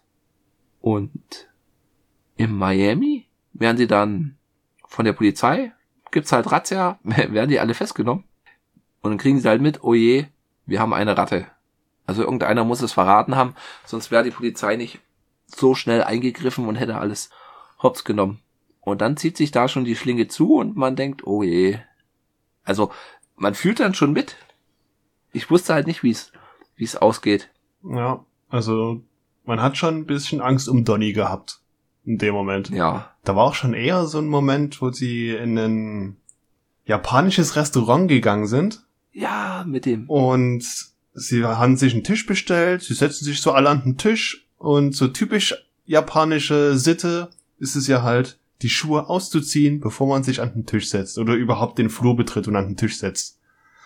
Und in Miami werden sie dann von der Polizei, gibt's halt Razzia, werden die alle festgenommen. Und dann kriegen sie halt mit, oh je, wir haben eine Ratte. Also irgendeiner muss es verraten haben, sonst wäre die Polizei nicht so schnell eingegriffen und hätte alles hops genommen. Und dann zieht sich da schon die Schlinge zu und man denkt, oh je. Also man fühlt dann schon mit. Ich wusste halt nicht, wie es ausgeht.
Ja, also man hat schon ein bisschen Angst um Donnie gehabt in dem Moment.
Ja.
Da war auch schon eher so ein Moment, wo sie in ein japanisches Restaurant gegangen sind.
Ja, mit dem.
Und sie haben sich einen Tisch bestellt, sie setzen sich so alle an den Tisch und so typisch japanische Sitte ist es ja halt, die Schuhe auszuziehen, bevor man sich an den Tisch setzt oder überhaupt den Flur betritt und an den Tisch setzt.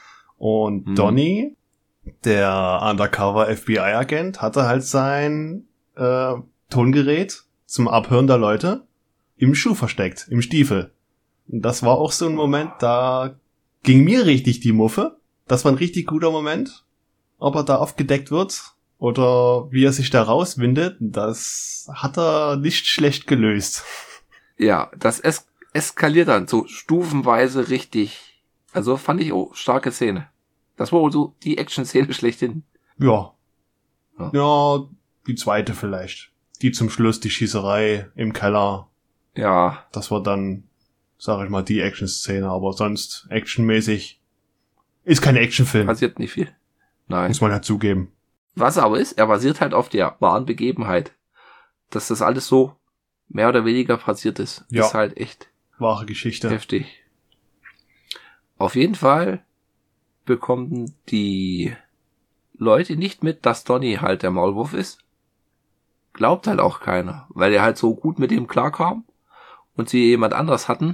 Und Donnie, der Undercover FBI-Agent, hatte halt sein Tongerät zum Abhören der Leute im Schuh versteckt, im Stiefel. Und das war auch so ein Moment, da ging mir richtig die Muffe. Das war ein richtig guter Moment. Ob er da aufgedeckt wird oder wie er sich da rauswindet, das hat er nicht schlecht gelöst.
Ja, das eskaliert dann so stufenweise richtig. Also fand ich auch starke Szene. Das war so die Action-Szene schlechthin.
Ja. Ja, die zweite vielleicht. Die zum Schluss, die Schießerei im Keller.
Ja.
Das war dann, sag ich mal, die Action-Szene, aber sonst actionmäßig ist kein Actionfilm.
Passiert nicht viel. Nein.
Muss man halt zugeben.
Was aber ist, er basiert halt auf der wahren Begebenheit. Dass das alles so mehr oder weniger passiert ist.
Ja.
Ist halt echt
Wahre Geschichte.
heftig. Auf jeden Fall bekommen die Leute nicht mit, dass Donnie halt der Maulwurf ist. Glaubt halt auch keiner, weil er halt so gut mit ihm klarkam und sie jemand anders hatten,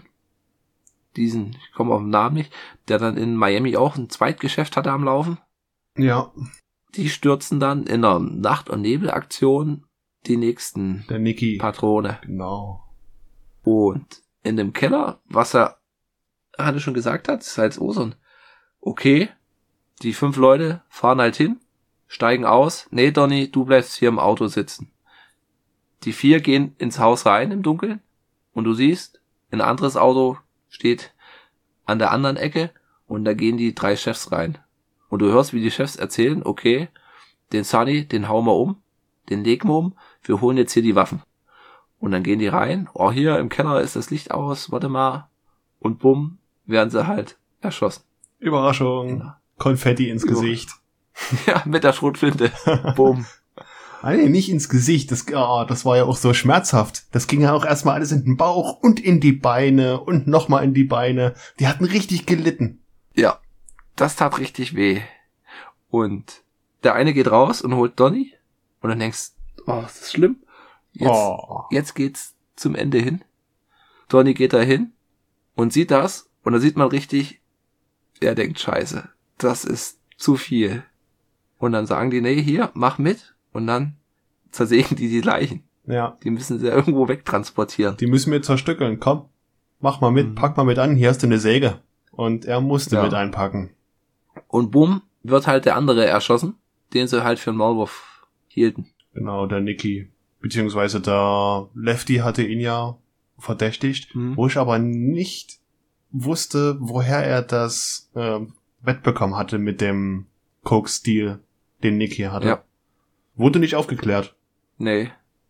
ich komme auf den Namen nicht, der dann in Miami auch ein Zweitgeschäft hatte am Laufen.
Ja.
Die stürzen dann in einer Nacht- und Nebelaktion die nächsten
Der Nicky.
Patrone.
Genau.
Und in dem Keller, was er schon gesagt hat, ist halt so okay, die 5 Leute fahren halt hin, steigen aus, nee Donnie, du bleibst hier im Auto sitzen. Die 4 gehen ins Haus rein im Dunkeln und du siehst, ein anderes Auto steht an der anderen Ecke und da gehen die 3 Chefs rein. Und du hörst, wie die Chefs erzählen, okay, den Sonny, den hauen wir um, den legen wir um, wir holen jetzt hier die Waffen. Und dann gehen die rein, oh hier im Keller ist das Licht aus, warte mal, und bumm, werden sie halt erschossen.
Überraschung.
Genau.
Konfetti ins Gesicht.
Ja, mit der Schrotflinte. Bumm.
Nee, nicht ins Gesicht. Das war ja auch so schmerzhaft. Das ging ja auch erstmal alles in den Bauch und in die Beine und nochmal in die Beine. Die hatten richtig gelitten.
Ja, das tat richtig weh. Und der eine geht raus und holt Donnie. Und dann denkst du, oh, das ist schlimm. Jetzt geht's zum Ende hin. Donnie geht da hin und sieht das. Und da sieht man richtig, er denkt, scheiße, das ist zu viel. Und dann sagen die, nee, hier, mach mit. Und dann zersägen die Leichen.
Ja.
Die müssen sie irgendwo wegtransportieren.
Die müssen wir zerstückeln. Komm, mach mal mit, pack mal mit an. Hier hast du eine Säge. Und er musste mit einpacken.
Und bumm, wird halt der andere erschossen, den sie halt für einen Maulwurf hielten.
Genau, der Nicky. Beziehungsweise der Lefty hatte ihn ja verdächtigt, wo ich aber nicht wusste, woher er das wettbekommen hatte mit dem Coke-Stil, den Nicky hatte. Ja. Wurde nicht aufgeklärt.
Nee.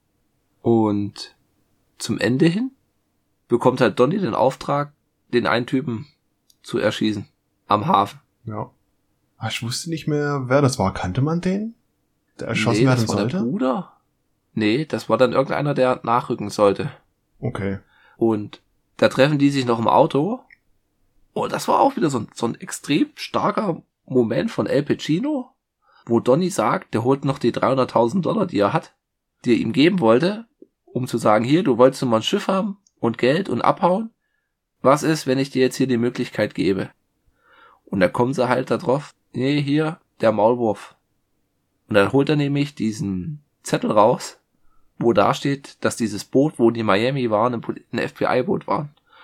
Und zum Ende hin bekommt halt Donnie den Auftrag, den einen Typen zu erschießen. Am Hafen.
Ja. Aber ich wusste nicht mehr, wer das war. Kannte man den? Der erschossen werden sollte?
Der Bruder? Nee, das war dann irgendeiner, der nachrücken sollte.
Okay.
Und da treffen die sich noch im Auto. Oh, das war auch wieder so ein extrem starker Moment von Al Pacino, wo Donnie sagt, der holt noch die $300.000, die er hat, die er ihm geben wollte, um zu sagen, hier, du wolltest mal ein Schiff haben und Geld und abhauen. Was ist, wenn ich dir jetzt hier die Möglichkeit gebe? Und da kommen sie halt da drauf, nee, hier, der Maulwurf. Und dann holt er nämlich diesen Zettel raus, wo da steht, dass dieses Boot, wo die in Miami waren, ein FBI-Boot war.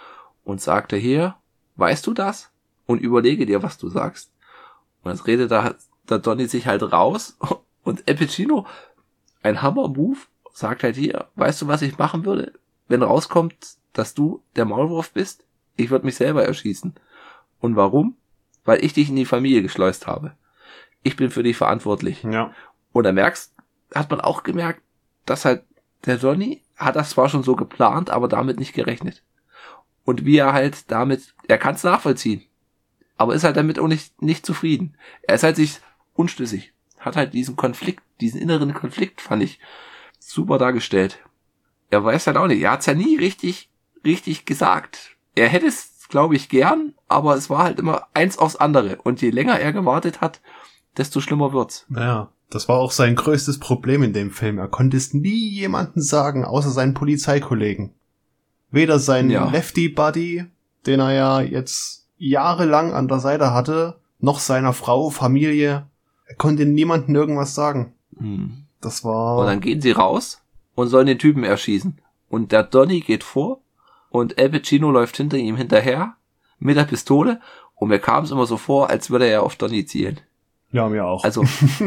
und sagte, hier, weißt du das? Und überlege dir, was du sagst. Und das redet da der Donnie sich halt raus und Al Pacino, ein Hammer-Move, sagt halt hier, weißt du, was ich machen würde, wenn rauskommt, dass du der Maulwurf bist? Ich würde mich selber erschießen. Und warum? Weil ich dich in die Familie geschleust habe. Ich bin für dich verantwortlich.
Ja.
Und da hat man auch gemerkt, dass halt der Donnie hat das zwar schon so geplant, aber damit nicht gerechnet. Und wie er halt damit, er kann es nachvollziehen, aber ist halt damit auch nicht zufrieden. Er ist halt sich unschlüssig. Hat halt diesen Konflikt, diesen inneren Konflikt, fand ich super dargestellt. Er weiß halt auch nicht, er hat es ja nie richtig gesagt. Er hätte es, glaube ich, gern, aber es war halt immer eins aufs andere. Und je länger er gewartet hat, desto schlimmer wird's.
Naja, das war auch sein größtes Problem in dem Film. Er konnte es nie jemandem sagen, außer seinen Polizeikollegen. Weder seinen Lefty-Buddy, den er ja jetzt jahrelang an der Seite hatte, noch seiner Frau, Familie. Er konnte niemandem irgendwas sagen. Das war...
Und dann gehen sie raus und sollen den Typen erschießen. Und der Donnie geht vor und Al Pacino läuft hinter ihm hinterher mit der Pistole. Und mir kam es immer so vor, als würde er auf Donnie zielen.
Ja, mir auch.
Also,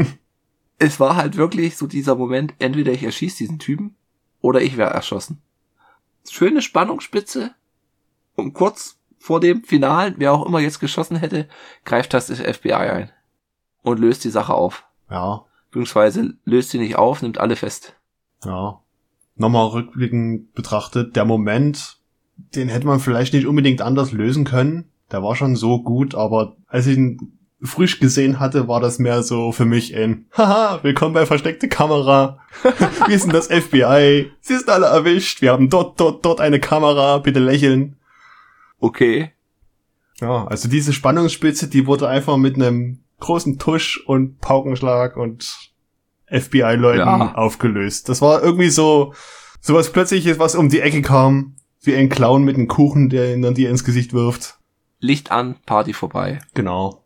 es war halt wirklich so dieser Moment, entweder ich erschieße diesen Typen oder ich werde erschossen. Schöne Spannungsspitze und kurz vor dem Finalen, wer auch immer jetzt geschossen hätte, greift das FBI ein und löst die Sache auf.
Ja.
Beziehungsweise löst sie nicht auf, nimmt alle fest.
Ja. Nochmal rückblickend betrachtet, der Moment, den hätte man vielleicht nicht unbedingt anders lösen können. Der war schon so gut, aber als ich ihn frisch gesehen hatte, war das mehr so für mich ein Haha, willkommen bei Versteckte Kamera. Wir sind das FBI. Sie sind alle erwischt. Wir haben dort eine Kamera. Bitte lächeln.
Okay.
Ja, also diese Spannungsspitze, die wurde einfach mit einem großen Tusch und Paukenschlag und FBI-Leuten aufgelöst. Das war irgendwie sowas Plötzliches, was um die Ecke kam, wie ein Clown mit einem Kuchen, der ihn dann dir ins Gesicht wirft.
Licht an, Party vorbei.
Genau.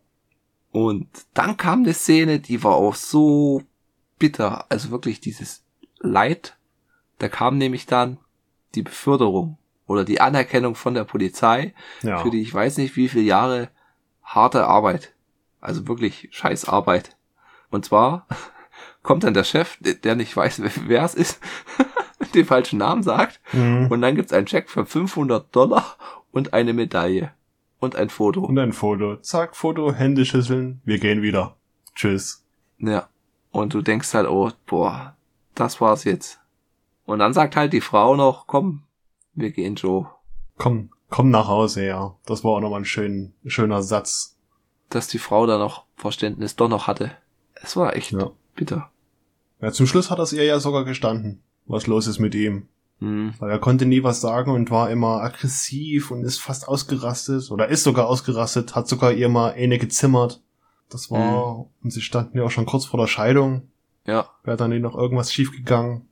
Und dann kam eine Szene, die war auch so bitter, also wirklich dieses Leid. Da kam nämlich dann die Beförderung oder die Anerkennung von der Polizei für die ich weiß nicht wie viele Jahre harte Arbeit. Also wirklich scheiß Arbeit. Und zwar kommt dann der Chef, der nicht weiß, wer es ist, den falschen Namen sagt. Und dann gibt's einen Scheck für $500 und eine Medaille. Und ein Foto.
Und ein Foto. Zack, Foto, Hände schüsseln, wir gehen wieder. Tschüss.
Ja. Und du denkst halt, oh, boah, das war's jetzt. Und dann sagt halt die Frau noch, komm, wir gehen, Joe.
Komm nach Hause, ja. Das war auch nochmal ein schöner Satz.
Dass die Frau da noch Verständnis doch noch hatte. Es war echt bitter.
Ja, zum Schluss hat das ihr ja sogar gestanden, was los ist mit ihm. Weil er konnte nie was sagen und war immer aggressiv und ist fast ausgerastet oder ist sogar ausgerastet, hat sogar ihr mal eine gezimmert. Das war, und sie standen ja auch schon kurz vor der Scheidung.
Ja.
Wäre dann noch irgendwas schiefgegangen.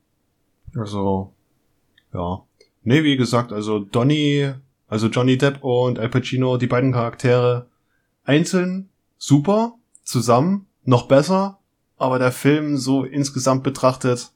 Also, ja. Nee, wie gesagt, also Johnny Depp und Al Pacino, die beiden Charaktere, einzeln super, zusammen noch besser, aber der Film so insgesamt betrachtet,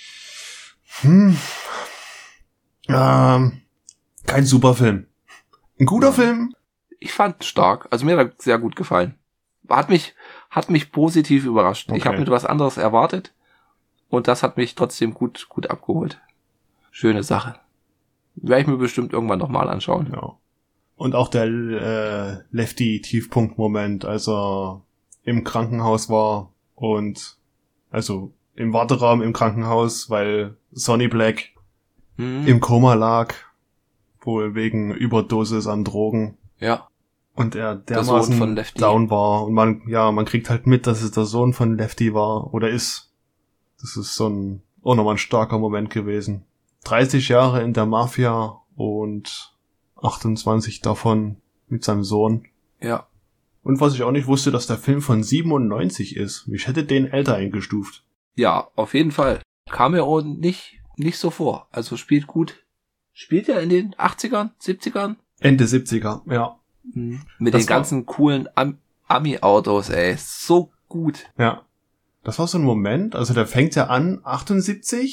kein super Film. Ein guter Film.
Ich fand stark. Also mir hat er sehr gut gefallen. Hat mich positiv überrascht. Okay. Ich habe mit was anderes erwartet und das hat mich trotzdem gut abgeholt. Schöne Sache. Werde ich mir bestimmt irgendwann nochmal anschauen.
Ja. Und auch der Lefty-Tiefpunkt-Moment, als er im Krankenhaus war und also im Warteraum im Krankenhaus, weil Sonny Black im Koma lag, wohl wegen Überdosis an Drogen.
Ja.
Und er dermaßen down war. Und man kriegt halt mit, dass es der Sohn von Lefty war oder ist. Das ist nochmal ein starker Moment gewesen. 30 Jahre in der Mafia und 28 davon mit seinem Sohn.
Ja.
Und was ich auch nicht wusste, dass der Film von 97 ist. Ich hätte den älter eingestuft.
Ja, auf jeden Fall. Kam mir auch nicht so vor. Also spielt gut. Spielt ja in den 80ern, 70ern?
Ende 70er, ja.
Mit den ganzen coolen Ami-Autos, ey. So gut.
Ja. Das war so ein Moment, also der fängt ja an, 78,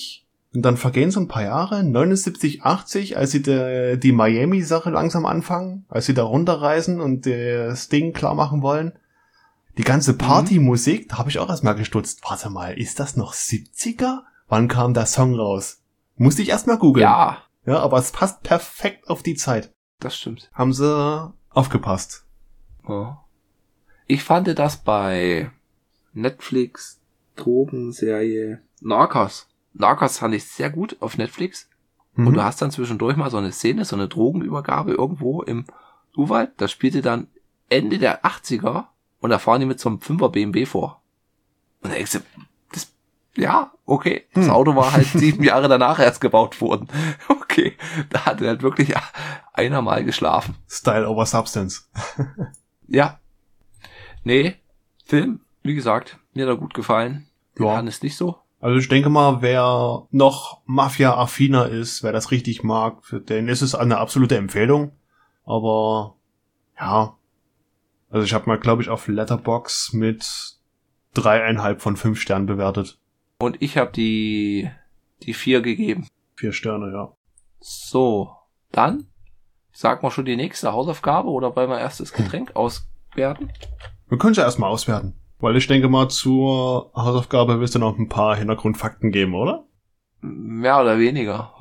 Und dann vergehen so ein paar Jahre, 79, 80, als sie die Miami-Sache langsam anfangen, als sie da runterreisen und das Ding klar machen wollen. Die ganze Partymusik, da habe ich auch erstmal gestutzt. Warte mal, ist das noch 70er? Wann kam der Song raus? Musste ich erstmal googeln.
Ja.
Ja, aber es passt perfekt auf die Zeit.
Das stimmt.
Haben sie aufgepasst.
Ja. Ich fand das bei Netflix, Drogenserie, Narcos. Narcos fand ich sehr gut auf Netflix. Und du hast dann zwischendurch mal so eine Szene, so eine Drogenübergabe irgendwo im Urwald. Das spielte dann Ende der 80er und da fahren die mit so einem 5er BMW vor. Und da denkst du, ja, okay. Das Auto war halt 7 Jahre danach erst gebaut worden. Okay, da hat halt wirklich einer mal geschlafen.
Style over Substance.
Ja. Nee, Film, wie gesagt, mir hat er gut gefallen.
Ja.
Kann es nicht so.
Also ich denke mal, wer noch Mafia-affiner ist, wer das richtig mag, für den ist es eine absolute Empfehlung. Aber ja, also ich habe mal, glaube ich, auf Letterboxd mit 3,5 von 5 Sternen bewertet.
Und ich habe die 4 gegeben.
4 Sterne, ja.
So, dann sagen wir schon die nächste Hausaufgabe oder wollen wir erst das Getränk auswerten?
Wir können es ja erstmal auswerten. Weil ich denke mal, zur Hausaufgabe wirst du noch ein paar Hintergrundfakten geben, oder?
Mehr oder weniger.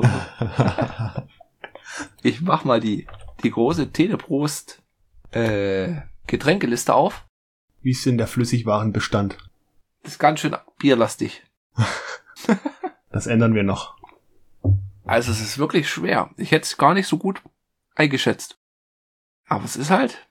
Ich mach mal die große Teleprost Getränkeliste auf.
Wie ist denn der Flüssigwarenbestand?
Das ist ganz schön bierlastig.
Das ändern wir noch.
Also es ist wirklich schwer. Ich hätte es gar nicht so gut eingeschätzt. Aber es ist halt,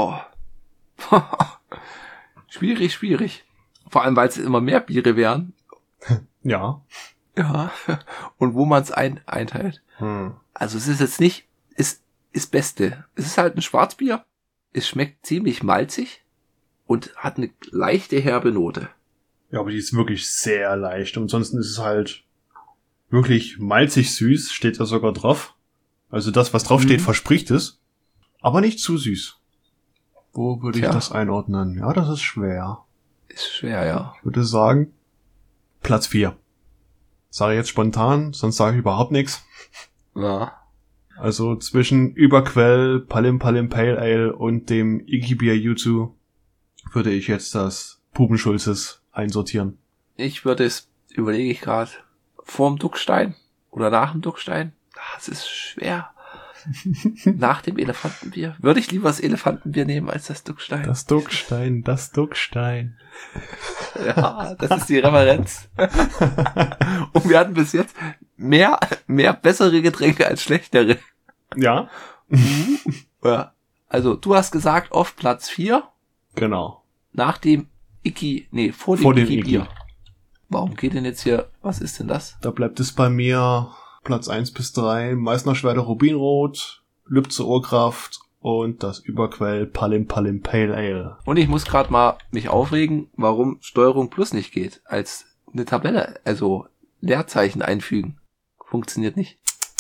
schwierig. Vor allem, weil es immer mehr Biere wären.
Ja.
Ja. Und wo man es einteilt. Also es ist jetzt nicht, ist Beste. Es ist halt ein Schwarzbier. Es schmeckt ziemlich malzig und hat eine leichte herbe Note.
Ja, aber die ist wirklich sehr leicht. Und ansonsten ist es halt wirklich malzig süß, steht da sogar drauf. Also das, was drauf steht, verspricht es. Aber nicht zu süß. Wo würde ich das einordnen? Ja, das ist schwer.
Ist schwer, ja.
Ich würde sagen, Platz 4. Sage ich jetzt spontan, sonst sage ich überhaupt nichts.
Ja.
Also zwischen Überquell, Palim Palim Pale Ale und dem Ikibier Yuzu würde ich jetzt das Pubenschulzes einsortieren.
Ich würde es, überlege ich gerade, vorm Duckstein oder nach dem Duckstein. Das ist schwer. Nach dem Elefantenbier. Würde ich lieber das Elefantenbier nehmen als das Duckstein.
Das Duckstein.
Ja, das ist die Referenz. Und wir hatten bis jetzt mehr bessere Getränke als schlechtere.
Ja.
Ja. Also, du hast gesagt, auf Platz 4.
Genau.
Nach dem vor dem Iki-Bier. Warum geht denn jetzt hier, was ist denn das?
Da bleibt es bei mir Platz 1 bis 3, Meißner Schwerte Rubinrot, Lübze Urkraft und das Überquell Palim Palim Pale Ale.
Und ich muss gerade mal mich aufregen, warum Steuerung Plus nicht geht. Als eine Tabelle, also Leerzeichen einfügen. Funktioniert nicht.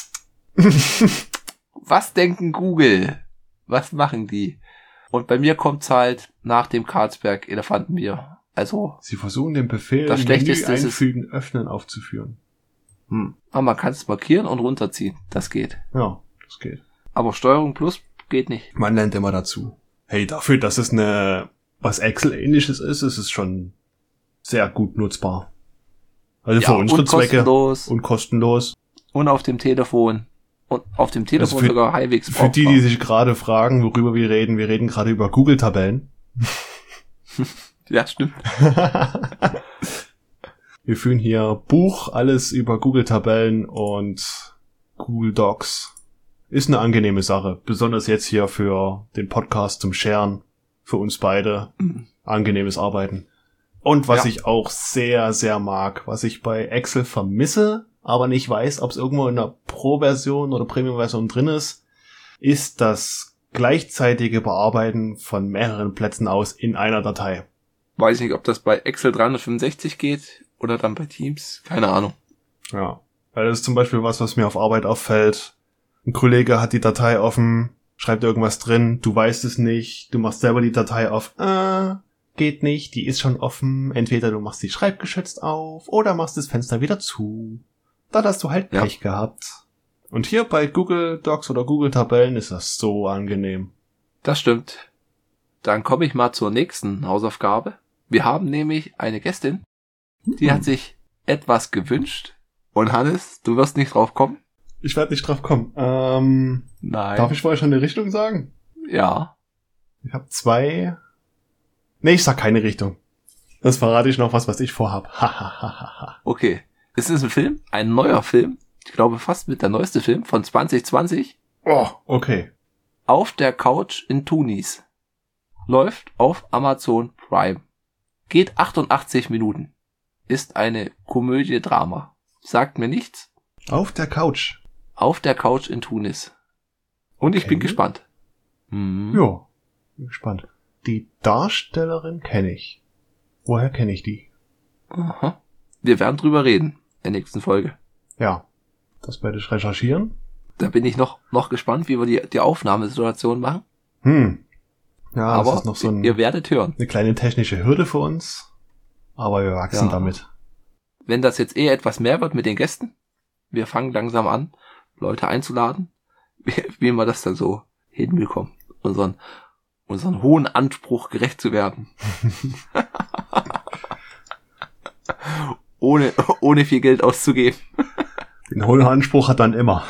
Was denken Google? Was machen die? Und bei mir kommt's halt nach dem Karlsberg Elefantenbier. Also.
Sie versuchen den Befehl
das Schlechteste
Menü einfügen, öffnen aufzuführen.
Aber man kann es markieren und runterziehen. Das geht.
Ja, das geht.
Aber Steuerung Plus geht nicht.
Man lernt immer dazu. Hey, dafür, dass es was Excel-ähnliches ist es schon sehr gut nutzbar. Also für unsere Zwecke. Und kostenlos.
Und auf dem Telefon. Und auf dem Telefon
also
sogar halbwegs
brauchbar. Für die sich gerade fragen, worüber wir reden gerade über Google-Tabellen.
Ja, stimmt.
Wir führen hier Buch, alles über Google-Tabellen und Google Docs. Ist eine angenehme Sache. Besonders jetzt hier für den Podcast zum Sharen. Für uns beide. Angenehmes Arbeiten. Und was ich auch sehr, sehr mag, was ich bei Excel vermisse, aber nicht weiß, ob es irgendwo in der Pro-Version oder Premium-Version drin ist das gleichzeitige Bearbeiten von mehreren Plätzen aus in einer Datei.
Weiß nicht, ob das bei Excel 365 geht oder dann bei Teams. Keine Ahnung.
Ja, weil das ist zum Beispiel was mir auf Arbeit auffällt. Ein Kollege hat die Datei offen, schreibt irgendwas drin, du weißt es nicht, du machst selber die Datei auf, geht nicht, die ist schon offen, entweder du machst die schreibgeschützt auf oder machst das Fenster wieder zu. Dann hast du halt Pech gehabt. Und hier bei Google Docs oder Google Tabellen ist das so angenehm.
Das stimmt. Dann komme ich mal zur nächsten Hausaufgabe. Wir haben nämlich eine Gästin, die hat sich etwas gewünscht. Und Hannes, du wirst nicht drauf kommen?
Ich werde nicht drauf kommen.
Nein.
Darf ich vorher schon eine Richtung sagen?
Ja.
Ich habe 2... Nee, ich sag keine Richtung. Das verrate ich noch, was ich vorhab.
Okay. Es ist ein Film, ein neuer Film. Ich glaube fast mit der neueste Film von 2020.
Oh, okay.
Auf der Couch in Tunis. Läuft auf Amazon Prime. Geht 88 Minuten. Ist eine Komödie-Drama. Sagt mir nichts.
Auf der Couch.
Auf der Couch in Tunis. Und ich bin gespannt.
Ja, bin gespannt. Die Darstellerin kenne ich. Woher kenne ich die?
Aha. Wir werden drüber reden in der nächsten Folge.
Ja, das werde ich recherchieren.
Da bin ich noch gespannt, wie wir die Aufnahmesituation machen.
Ja,
aber
das ist noch so
ihr werdet hören.
Eine kleine technische Hürde für uns. Aber wir wachsen damit.
Wenn das jetzt etwas mehr wird mit den Gästen, wir fangen langsam an, Leute einzuladen, wie wir das dann so hinbekommen, unseren hohen Anspruch gerecht zu werden. ohne viel Geld auszugeben.
Den hohen Anspruch hat dann immer.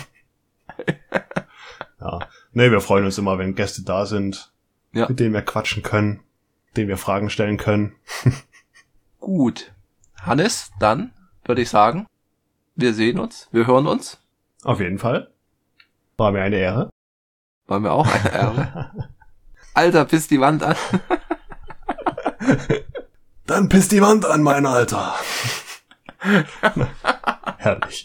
Ja. Nee, wir freuen uns immer, wenn Gäste da sind, mit denen wir quatschen können, denen wir Fragen stellen können.
Gut. Hannes, dann würde ich sagen, wir sehen uns, wir hören uns.
Auf jeden Fall. War mir eine Ehre.
War mir auch eine Ehre. Alter, piss die Wand an.
Dann piss die Wand an, mein Alter. Herrlich.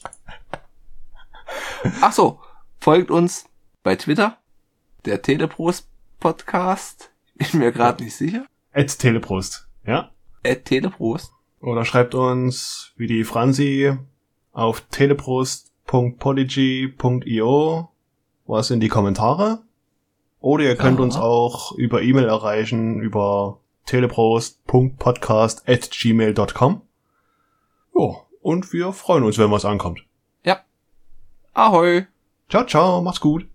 Ach so, folgt uns bei Twitter, der Teleprost Podcast. Ich bin mir gerade nicht sicher.
@Teleprost, ja?
@Teleprost.
Oder schreibt uns, wie die Franzi, auf teleprost.podigy.io was in die Kommentare. Oder ihr könnt uns auch über E-Mail erreichen, über teleprost.podcast@gmail.com. Jo, und wir freuen uns, wenn was ankommt.
Ja. Ahoi.
Ciao, ciao, macht's gut.